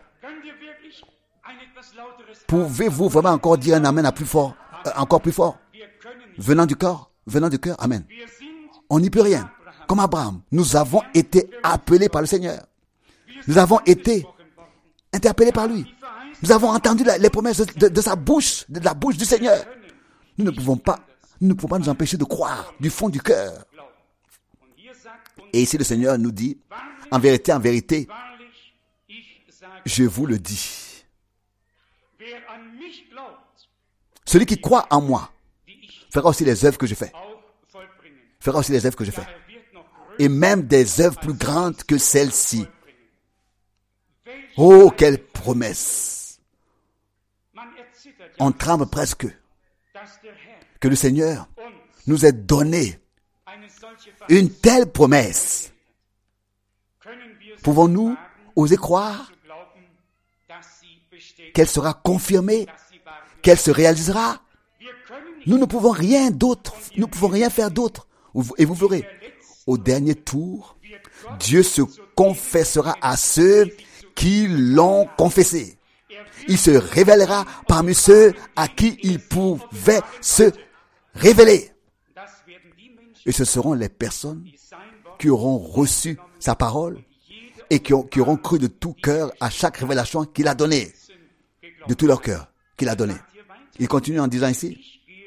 S1: Pouvez-vous vraiment encore dire un amen encore plus fort? Venant du cœur, amen. On n'y peut rien. Comme Abraham, nous avons été appelés par le Seigneur. Nous avons été interpellés par lui. Nous avons entendu les promesses de sa bouche, de la bouche du Seigneur. Nous ne pouvons pas nous empêcher de croire du fond du cœur. Et ici le Seigneur nous dit, en vérité, je vous le dis. Celui qui croit en moi fera aussi les œuvres que je fais. Et même des œuvres plus grandes que celles-ci. Oh, quelle promesse! On tremble presque que le Seigneur nous ait donné une telle promesse. Pouvons-nous oser croire qu'elle sera confirmée, qu'elle se réalisera? Nous ne pouvons rien d'autre, nous ne pouvons rien faire d'autre. Et vous verrez, au dernier tour, Dieu se confessera à ceux qui l'ont confessé. Il se révélera parmi ceux à qui il pouvait se révéler. Et ce seront les personnes qui auront reçu sa parole et qui auront cru de tout cœur à chaque révélation qu'il a donnée. De tout leur cœur qu'il a donné. Il continue en disant ici,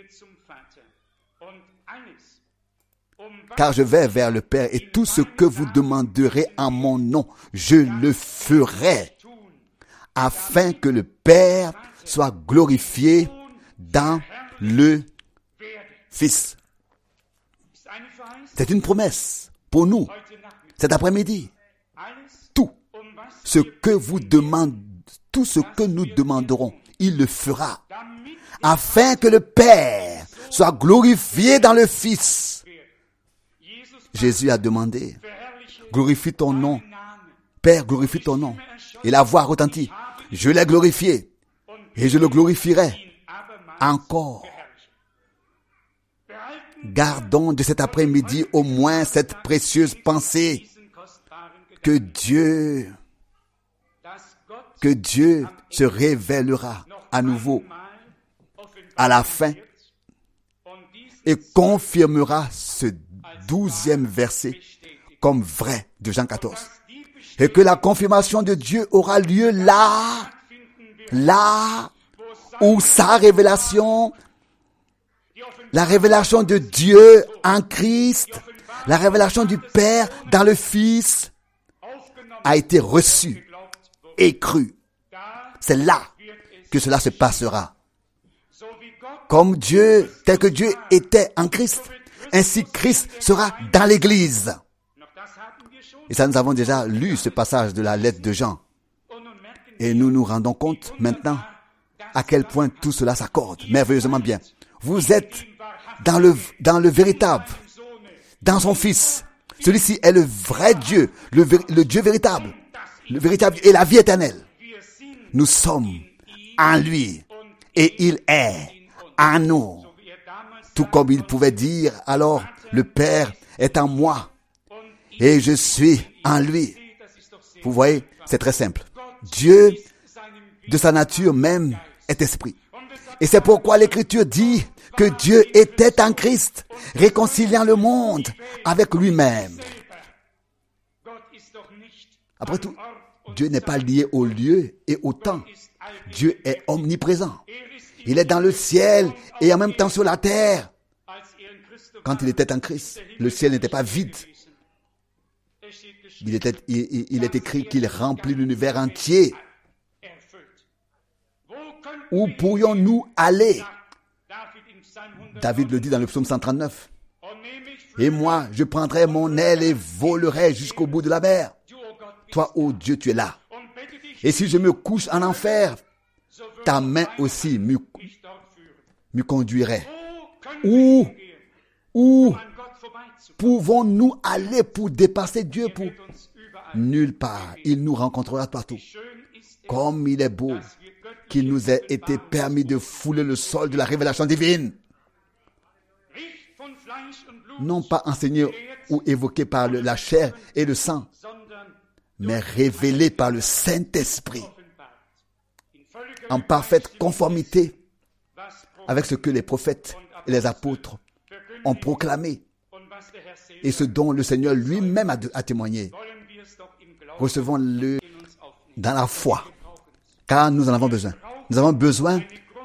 S1: car je vais vers le Père et tout ce que vous demanderez en mon nom, je le ferai, afin que le Père soit glorifié dans le Fils. C'est une promesse pour nous cet après-midi. Tout ce que nous demanderons, il le fera, afin que le Père soit glorifié dans le Fils. Jésus a demandé, glorifie ton nom. Père, glorifie ton nom. Et la voix retentit. Je l'ai glorifié et je le glorifierai encore. Gardons de cet après-midi au moins cette précieuse pensée que Dieu se révélera à nouveau à la fin et confirmera ce 12e verset comme vrai de Jean 14. Et que la confirmation de Dieu aura lieu là où sa révélation, la révélation de Dieu en Christ, la révélation du Père dans le Fils a été reçue et crue. C'est là que cela se passera. Comme Dieu, tel que Dieu était en Christ, ainsi Christ sera dans l'Église. Et ça, nous avons déjà lu ce passage de la lettre de Jean. Et nous nous rendons compte maintenant à quel point tout cela s'accorde merveilleusement bien. Vous êtes dans le véritable, dans son Fils. Celui-ci est le vrai Dieu, le Dieu véritable, le véritable et la vie éternelle. Nous sommes en lui et il est en nous. Tout comme il pouvait dire, alors le Père est en moi et je suis en lui. Vous voyez, c'est très simple. Dieu, de sa nature même, est esprit. Et c'est pourquoi l'Écriture dit que Dieu était en Christ, réconciliant le monde avec lui-même. Après tout, Dieu n'est pas lié au lieu et au temps. Dieu est omniprésent. Il est dans le ciel et en même temps sur la terre. Quand il était en Christ, le ciel n'était pas vide. Il est écrit qu'il remplit l'univers entier. Où pourrions-nous aller? David le dit dans le psaume 139. Et moi, je prendrai mon aile et volerai jusqu'au bout de la mer. Toi, ô Dieu, tu es là. Et si je me couche en enfer, ta main aussi me conduirait. Où pouvons-nous aller pour dépasser Dieu? Nulle part. Il nous rencontrera partout. Comme il est beau qu'il nous ait été permis de fouler le sol de la révélation divine. Non pas enseigné ou évoqué par la chair et le sang, mais révélé par le Saint-Esprit, en parfaite conformité avec ce que les prophètes et les apôtres ont proclamé et ce dont le Seigneur lui-même a témoigné. Recevons-le dans la foi, car nous en avons besoin. Nous avons besoin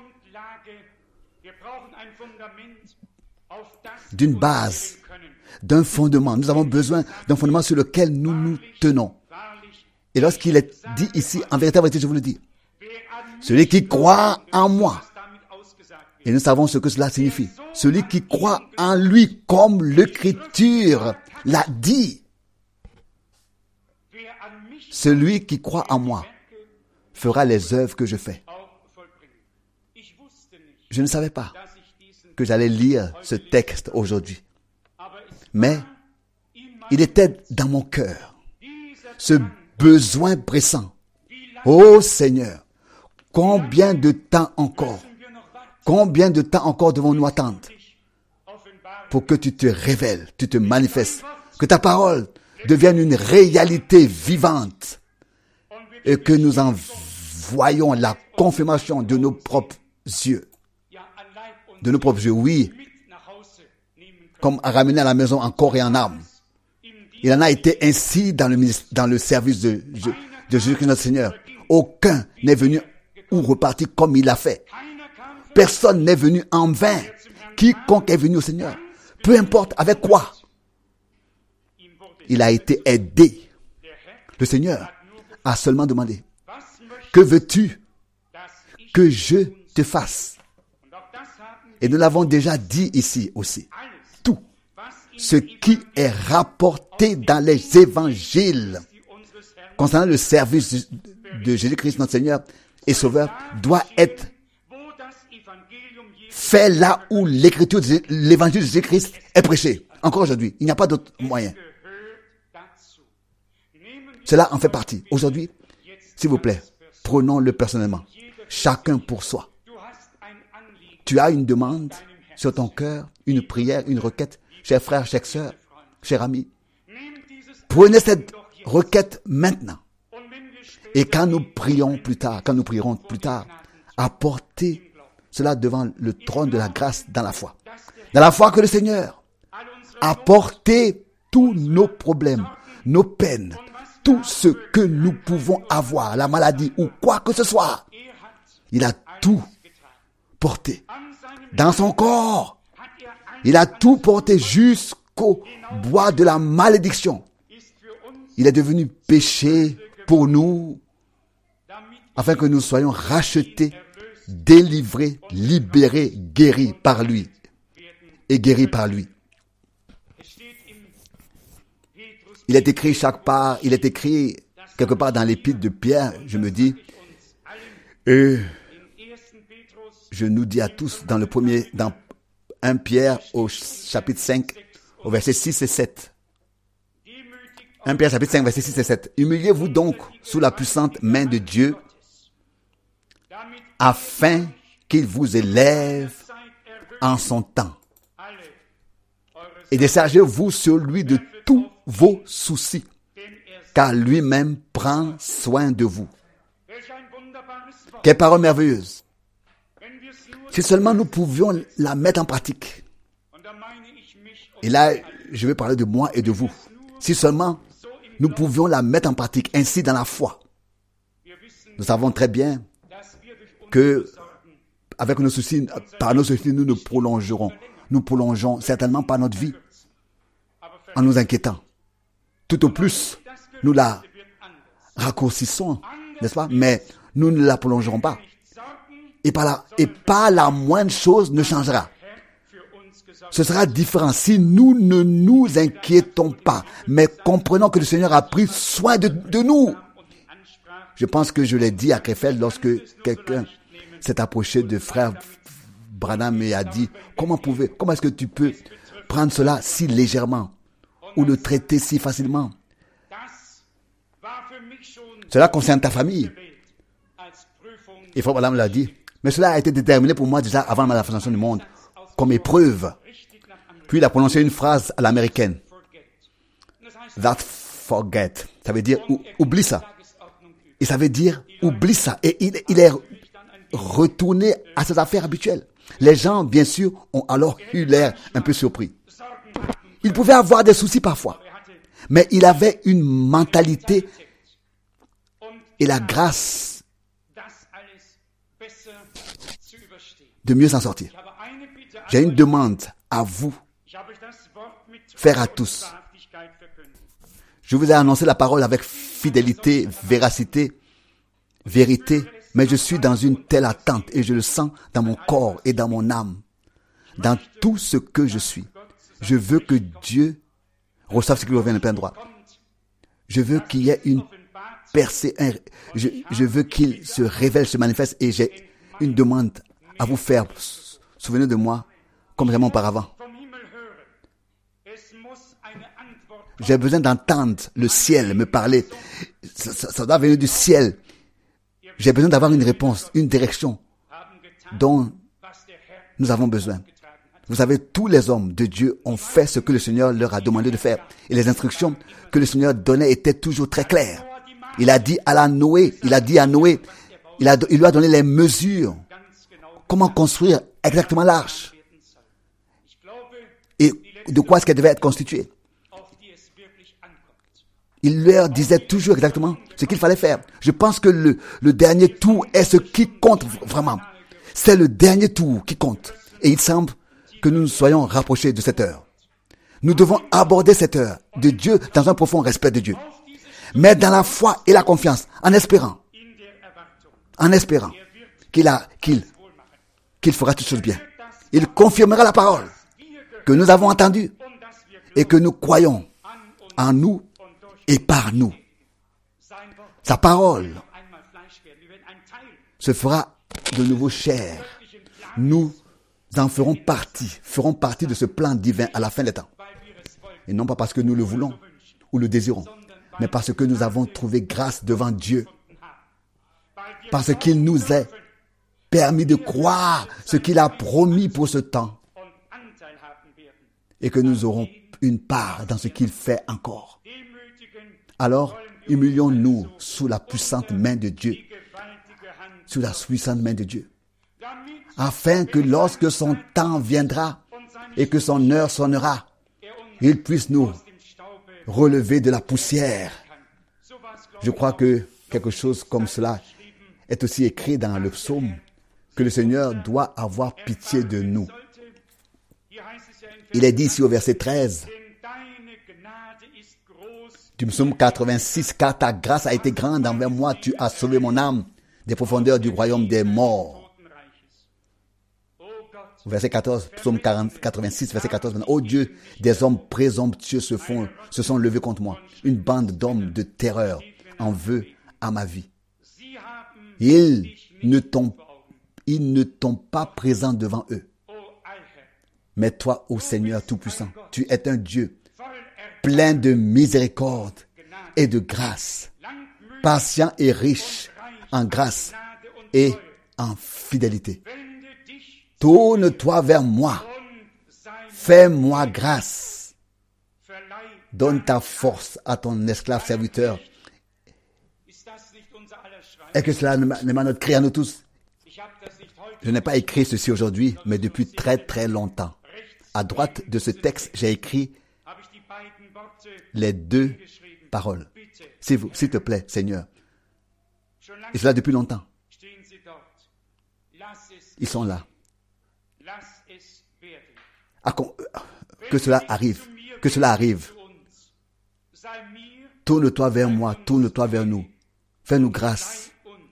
S1: d'une base, d'un fondement. Nous avons besoin d'un fondement sur lequel nous nous tenons. Et lorsqu'il est dit ici, en vérité, je vous le dis, celui qui croit en moi, et nous savons ce que cela signifie, celui qui croit en lui, comme l'Écriture l'a dit, celui qui croit en moi fera les œuvres que je fais. Je ne savais pas que j'allais lire ce texte aujourd'hui, mais il était dans mon cœur, ce besoin pressant. Ô Seigneur, combien de temps encore devons-nous attendre pour que tu te révèles, tu te manifestes, que ta parole devienne une réalité vivante et que nous en voyons la confirmation de nos propres yeux. De nos propres yeux, oui, comme à ramener à la maison en corps et en âme. Il en a été ainsi dans le service de Jésus-Christ notre Seigneur. Aucun n'est venu ou reparti comme il l'a fait. Personne n'est venu en vain. Quiconque est venu au Seigneur, peu importe avec quoi, il a été aidé. Le Seigneur a seulement demandé, que veux-tu que je te fasse? Et nous l'avons déjà dit ici aussi. Tout ce qui est rapporté dans les évangiles concernant le service de Jésus-Christ notre Seigneur et Sauveur doit être fait là où l'écriture de l'évangile de Jésus-Christ est prêché. Encore aujourd'hui, il n'y a pas d'autre moyen. Cela en fait partie. Aujourd'hui, s'il vous plaît, prenons-le personnellement. Chacun pour soi. tu as une demande sur ton cœur, une prière, une requête, cher frère, chère sœur, cher ami, prenez cette requête maintenant. Et quand nous prierons plus tard, apportez cela devant le trône de la grâce dans la foi. Dans la foi que le Seigneur a porté tous nos problèmes, nos peines, tout ce que nous pouvons avoir, la maladie ou quoi que ce soit. Il a tout porté dans son corps. Il a tout porté jusqu'au bois de la malédiction. Il est devenu péché pour nous, afin que nous soyons rachetés, délivrés, libérés, guéris par lui. Et guéris par lui. Il est écrit chaque part, il est écrit quelque part dans l'épître de Pierre, je me dis, et je nous dis à tous dans 1 Pierre au chapitre 5, au verset 6 et 7. 1 Pierre chapitre 5, verset 6 et 7. Humiliez-vous donc sous la puissante main de Dieu, afin qu'il vous élève en son temps. Et déchargez-vous sur lui de tous vos soucis, car lui-même prend soin de vous. Quelle parole merveilleuse! Si seulement nous pouvions la mettre en pratique. Et là, je vais parler de moi et de vous. Si seulement nous pouvions la mettre en pratique ainsi dans la foi. Nous savons très bien que avec nos soucis, par nos soucis, nous nous prolongerons. Nous prolongeons certainement pas notre vie en nous inquiétant. Tout au plus, nous la raccourcissons, n'est-ce pas? Mais nous ne la prolongerons pas. Et pas la moindre chose ne changera. Ce sera différent si nous ne nous inquiétons pas, mais comprenons que le Seigneur a pris soin de nous. Je pense que je l'ai dit à Krefeld lorsque quelqu'un s'est approché de frère Branham et a dit, comment est-ce que tu peux prendre cela si légèrement ou le traiter si facilement? Cela concerne ta famille. Et frère Branham l'a dit, mais cela a été déterminé pour moi déjà avant la fondation du monde, comme épreuve. Puis il a prononcé une phrase à l'américaine. That forget. Ça veut dire oublie ça. Et ça veut dire oublie ça. Et il est retourné à ses affaires habituelles. Les gens, bien sûr, ont alors eu l'air un peu surpris. Il pouvait avoir des soucis parfois. Mais il avait une mentalité et la grâce de mieux s'en sortir. J'ai une demande à vous, faire à tous. Je vous ai annoncé la parole avec fidélité, véracité, vérité, mais je suis dans une telle attente et je le sens dans mon corps et dans mon âme, dans tout ce que je suis. Je veux que Dieu reçoive ce qui lui revient de plein droit. Je veux qu'il y ait une percée, je veux qu'il se révèle, se manifeste et j'ai une demande à vous faire. Souvenez de moi comme jamais auparavant. J'ai besoin d'entendre le ciel me parler. Ça doit venir du ciel. J'ai besoin d'avoir une réponse, une direction dont nous avons besoin. Vous savez, tous les hommes de Dieu ont fait ce que le Seigneur leur a demandé de faire. Et les instructions que le Seigneur donnait étaient toujours très claires. Il a dit à Noé, il lui a donné les mesures. Comment construire exactement l'arche. Et de quoi est-ce qu'elle devait être constituée. Il leur disait toujours exactement ce qu'il fallait faire. Je pense que le dernier tour est ce qui compte vraiment. C'est le dernier tour qui compte. Et il semble que nous nous soyons rapprochés de cette heure. Nous devons aborder cette heure de Dieu dans un profond respect de Dieu. Mais dans la foi et la confiance, en espérant qu'il fera toutes choses bien. Il confirmera la parole que nous avons entendue et que nous croyons en nous et par nous. Sa parole se fera de nouveau chair. Nous en ferons partie de ce plan divin à la fin des temps. Et non pas parce que nous le voulons ou le désirons, mais parce que nous avons trouvé grâce devant Dieu. Parce qu'il nous est permis de croire ce qu'il a promis pour ce temps et que nous aurons une part dans ce qu'il fait encore. Alors, humilions-nous sous la puissante main de Dieu, sous la puissante main de Dieu, afin que lorsque son temps viendra et que son heure sonnera, il puisse nous relever de la poussière. Je crois que quelque chose comme cela est aussi écrit dans le psaume, que le Seigneur doit avoir pitié de nous. Il est dit ici au verset 13 du psaume 86, « Car ta grâce a été grande envers moi, tu as sauvé mon âme des profondeurs du royaume des morts. » Verset 14, psaume 86, verset 14. « Ô Dieu, des hommes présomptueux se sont levés contre moi. Une bande d'hommes de terreur en veut à ma vie. Ils ne t'ont pas présent devant eux. Mais toi, ô Seigneur Tout-Puissant, tu es un Dieu plein de miséricorde et de grâce, patient et riche en grâce et en fidélité. Tourne-toi vers moi, fais-moi grâce, donne ta force à ton esclave serviteur. » Est-ce que cela n'est pas notre cri à nous tous? Je n'ai pas écrit ceci aujourd'hui, mais depuis très très longtemps. À droite de ce texte, j'ai écrit les deux paroles. S'il te plaît, Seigneur. Et cela depuis longtemps. Ils sont là. Que cela arrive. Que cela arrive. Tourne-toi vers moi, tourne-toi vers nous. Fais-nous grâce.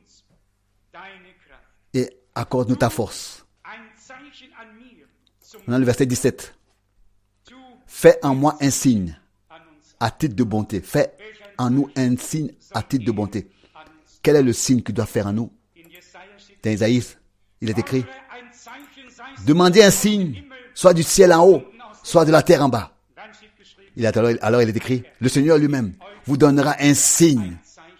S1: Et accorde-nous ta force. On a le verset 17. Fais en moi un signe à titre de bonté. Fais en nous un signe à titre de bonté. Quel est le signe qu'il doit faire en nous? Dans Isaïe, il est écrit, demandez un signe, soit du ciel en haut, soit de la terre en bas. Alors il est écrit, le Seigneur lui-même vous donnera un signe.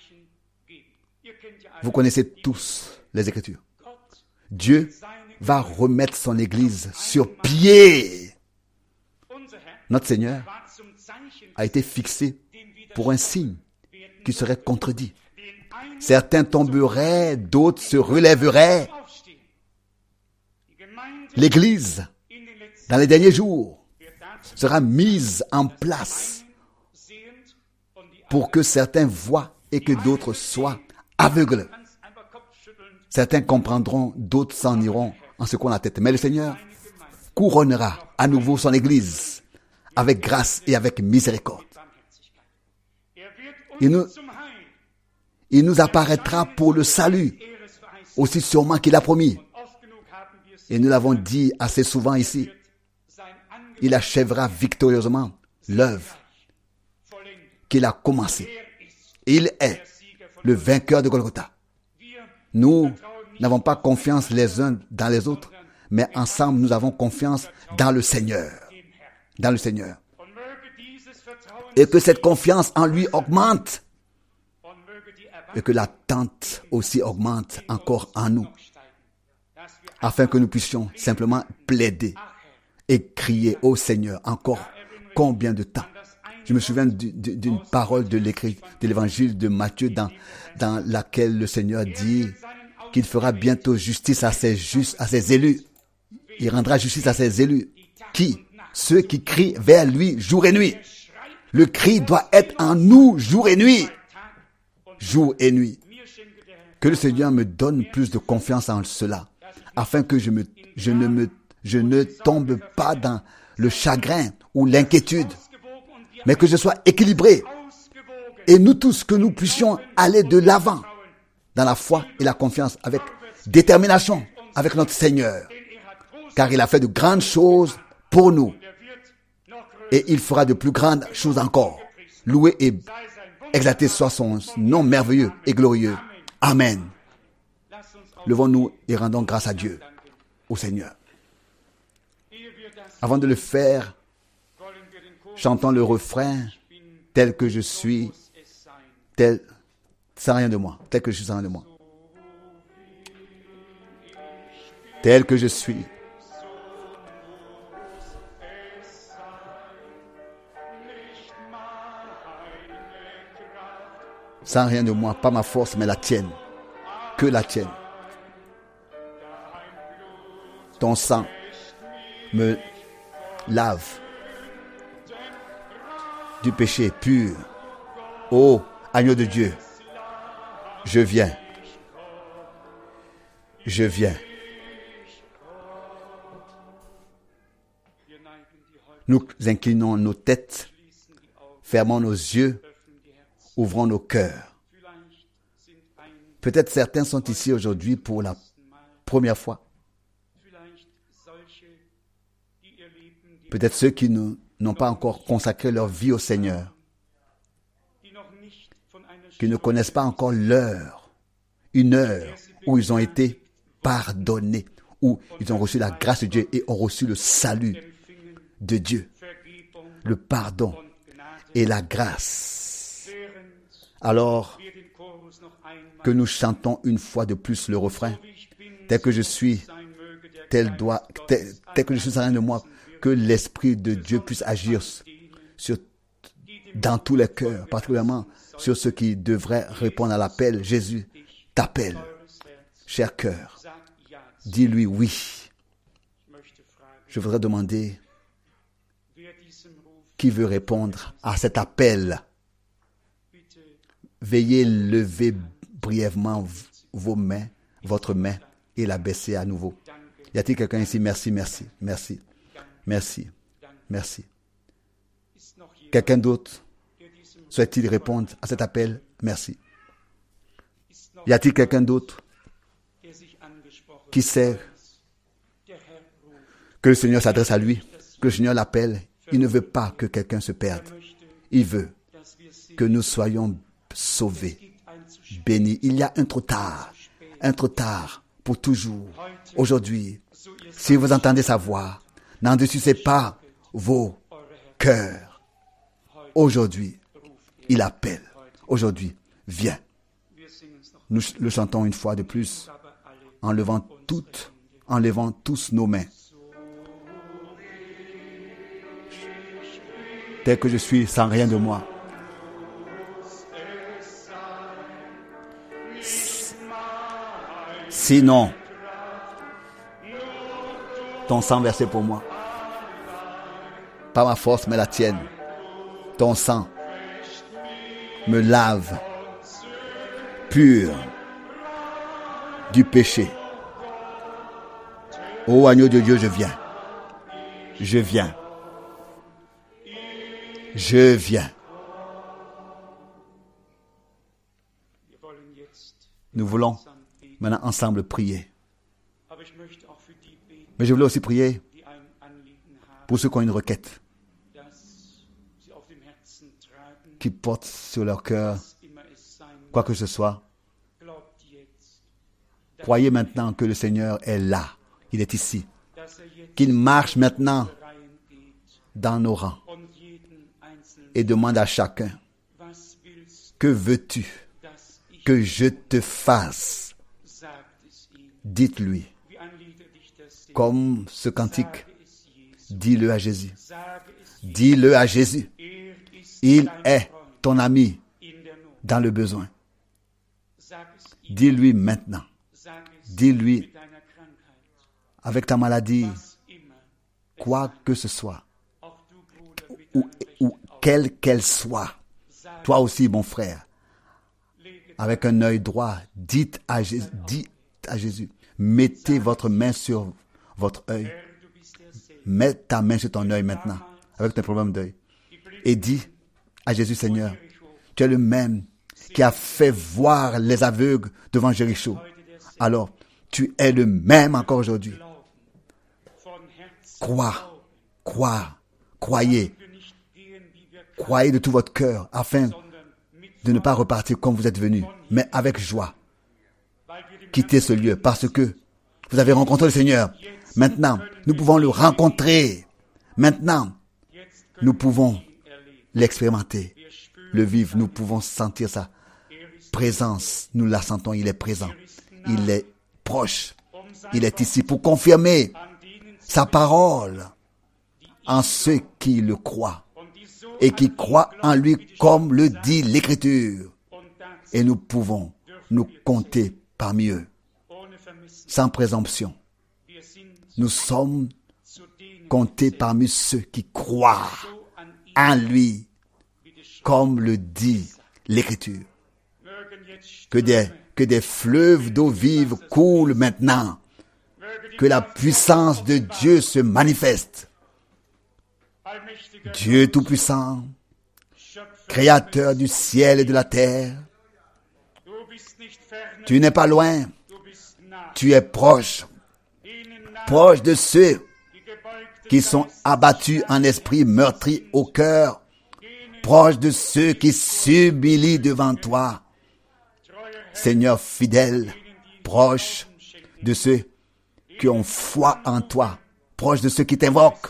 S1: Vous connaissez tous les Écritures. Dieu va remettre son Église sur pied. Notre Seigneur a été fixé pour un signe qui serait contredit. Certains tomberaient, d'autres se relèveraient. L'Église, dans les derniers jours, sera mise en place pour que certains voient et que d'autres soient aveugles. Certains comprendront, d'autres s'en iront en secouant la tête. Mais le Seigneur couronnera à nouveau son Église avec grâce et avec miséricorde. Il nous apparaîtra pour le salut, aussi sûrement qu'il a promis. Et nous l'avons dit assez souvent ici. Il achèvera victorieusement l'œuvre qu'il a commencée. Il est le vainqueur de Golgotha. Nous n'avons pas confiance les uns dans les autres, mais ensemble nous avons confiance dans le Seigneur. Dans le Seigneur. Et que cette confiance en lui augmente. Et que l'attente aussi augmente encore en nous. Afin que nous puissions simplement plaider et crier au Seigneur encore combien de temps. Je me souviens d'une parole de l'évangile de Matthieu dans laquelle le Seigneur dit qu'il fera bientôt justice à ses élus. Il rendra justice à ses élus. Qui? Ceux qui crient vers lui jour et nuit. Le cri doit être en nous jour et nuit. Jour et nuit. Que le Seigneur me donne plus de confiance en cela, afin que je ne tombe pas dans le chagrin ou l'inquiétude, mais que je sois équilibré. Et nous tous, que nous puissions aller de l'avant dans la foi et la confiance avec détermination avec notre Seigneur. Car il a fait de grandes choses pour nous. Et il fera de plus grandes choses encore. Loué et exalté soit son nom merveilleux et glorieux. Amen. Levons-nous et rendons grâce à Dieu, au Seigneur. Avant de le faire, chantons le refrain, tel que je suis, sans rien de moi, tel que je suis sans rien de moi. tel que je suis. Sans rien de moi, pas ma force, mais la tienne. Que la tienne. Ton sang me lave du péché pur. Ô agneau de Dieu, je viens. Je viens. Nous inclinons nos têtes, fermons nos yeux, ouvrons nos cœurs. Peut-être certains sont ici aujourd'hui pour la première fois. Peut-être ceux qui n'ont pas encore consacré leur vie au Seigneur, qui ne connaissent pas encore une heure où ils ont été pardonnés, où ils ont reçu la grâce de Dieu et ont reçu le salut de Dieu, le pardon et la grâce. Alors que nous chantons une fois de plus le refrain, tel que je suis, tel que je suis en de moi, que l'Esprit de Dieu puisse agir dans tous les cœurs, particulièrement sur ceux qui devraient répondre à l'appel. Jésus t'appelle, cher cœur. Dis-lui oui. Je voudrais demander qui veut répondre à cet appel. Veuillez lever brièvement vos mains, votre main, et la baisser à nouveau. Y a-t-il quelqu'un ici? Merci, merci, merci, merci, merci. Quelqu'un d'autre souhaite-t-il répondre à cet appel? Merci. Y a-t-il quelqu'un d'autre qui sait que le Seigneur s'adresse à lui, que le Seigneur l'appelle? Il ne veut pas que quelqu'un se perde. Il veut que nous soyons sauvés, bénis. Il y a un trop tard pour toujours. Aujourd'hui, si vous entendez sa voix, n'endurcissez pas vos cœurs. Aujourd'hui, il appelle. Aujourd'hui, viens. Nous le chantons une fois de plus, en levant tous nos mains. Tel que je suis, sans rien de moi. Sinon, ton sang versé pour moi. Pas ma force, mais la tienne. Ton sang me lave pur du péché. Ô agneau de Dieu, je viens. Je viens. Je viens. Nous voulons maintenant ensemble prier. Mais je voulais aussi prier pour ceux qui ont une requête, qui portent sur leur cœur quoi que ce soit. Croyez maintenant que le Seigneur est là. Il est ici. Qu'il marche maintenant dans nos rangs et demande à chacun: que veux-tu que je te fasse? Dites-lui, comme ce cantique, dis-le à Jésus. Dis-le à Jésus. Il est ton ami dans le besoin. Dis-lui maintenant. Dis-lui avec ta maladie, quoi que ce soit, ou quelle qu'elle soit. Toi aussi, mon frère, avec un œil droit, dites à Jésus, mettez votre main sur votre œil. Mets ta main sur ton œil maintenant, avec ton problème d'œil. Et dis à Jésus: Seigneur, tu es le même qui a fait voir les aveugles devant Jéricho. Alors, tu es le même encore aujourd'hui. Croyez. Croyez de tout votre cœur, afin de ne pas repartir comme vous êtes venus, mais avec joie. Quittez ce lieu, parce que vous avez rencontré le Seigneur. Maintenant, nous pouvons le rencontrer. Maintenant, nous pouvons l'expérimenter, le vivre. Nous pouvons sentir sa présence. Nous la sentons, il est présent. Il est proche. Il est ici pour confirmer sa parole en ceux qui le croient et qui croient en lui comme le dit l'Écriture. Et nous pouvons nous compter parmi eux, sans présomption. Nous sommes comptés parmi ceux qui croient en lui, comme le dit l'Écriture. Que des fleuves d'eau vive coulent maintenant. Que la puissance de Dieu se manifeste. Dieu Tout-Puissant, Créateur du ciel et de la terre, tu n'es pas loin, tu es proche, proche de ceux qui sont abattus en esprit, meurtris au cœur, proche de ceux qui s'humilient devant toi. Seigneur fidèle, proche de ceux qui ont foi en toi, proche de ceux qui t'invoquent.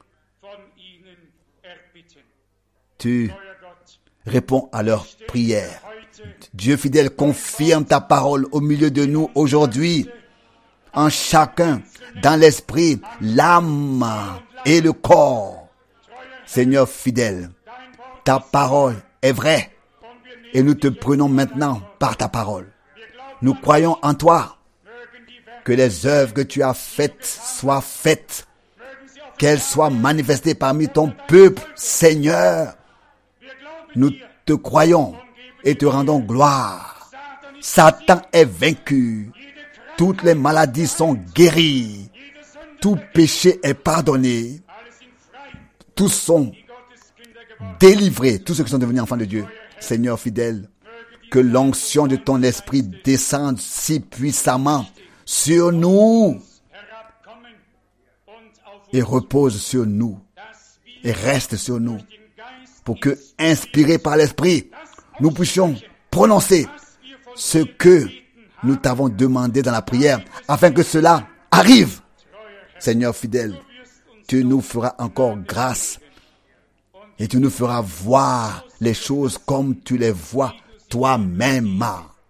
S1: Tu réponds à leurs prières. Dieu fidèle, confirme ta parole au milieu de nous aujourd'hui, en chacun, dans l'esprit, l'âme et le corps. Seigneur fidèle, ta parole est vraie et nous te prenons maintenant par ta parole. Nous croyons en toi, que les œuvres que tu as faites soient faites, qu'elles soient manifestées parmi ton peuple, Seigneur. Nous te croyons et te rendons gloire. Satan est vaincu. Toutes les maladies sont guéries. Tout péché est pardonné. Tous sont délivrés. Tous ceux qui sont devenus enfants de Dieu. Seigneur fidèle, que l'onction de ton esprit descende si puissamment sur nous et repose sur nous et reste sur nous. Pour que, inspirés par l'Esprit, nous puissions prononcer ce que nous t'avons demandé dans la prière, afin que cela arrive. Seigneur fidèle, tu nous feras encore grâce et tu nous feras voir les choses comme tu les vois toi-même,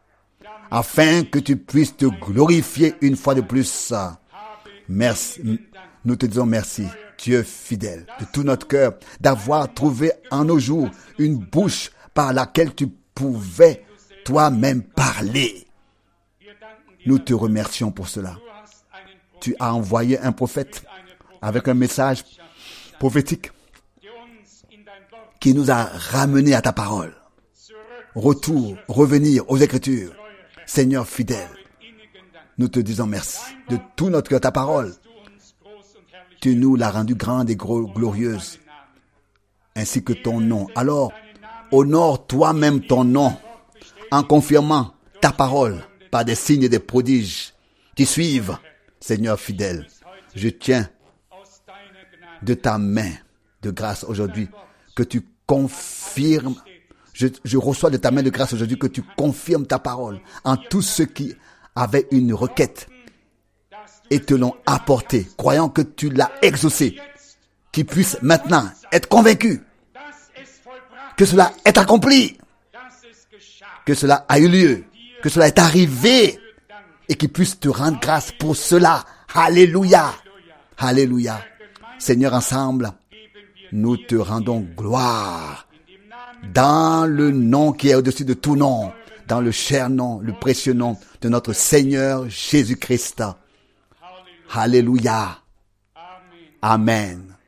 S1: afin que tu puisses te glorifier une fois de plus. Merci. Nous te disons merci. Dieu fidèle, de tout notre cœur, d'avoir trouvé en nos jours une bouche par laquelle tu pouvais toi-même parler. Nous te remercions pour cela. Tu as envoyé un prophète avec un message prophétique qui nous a ramenés à ta parole. Revenir aux Écritures. Seigneur fidèle, nous te disons merci de tout notre cœur, ta parole. Tu nous l'as rendue grande et glorieuse, ainsi que ton nom. Alors, honore toi-même ton nom, en confirmant ta parole par des signes et des prodiges qui suivent. Seigneur fidèle, je tiens de ta main de grâce aujourd'hui que tu confirmes. Je reçois de ta main de grâce aujourd'hui que tu confirmes ta parole en tous ceux qui avaient une requête et te l'ont apporté, croyant que tu l'as exaucé, qu'ils puissent maintenant être convaincus que cela est accompli, que cela a eu lieu, que cela est arrivé, et qu'ils puissent te rendre grâce pour cela. Alléluia. Alléluia. Seigneur, ensemble, nous te rendons gloire dans le nom qui est au-dessus de tout nom, dans le cher nom, le précieux nom de notre Seigneur Jésus-Christ. Alléluia. Amen.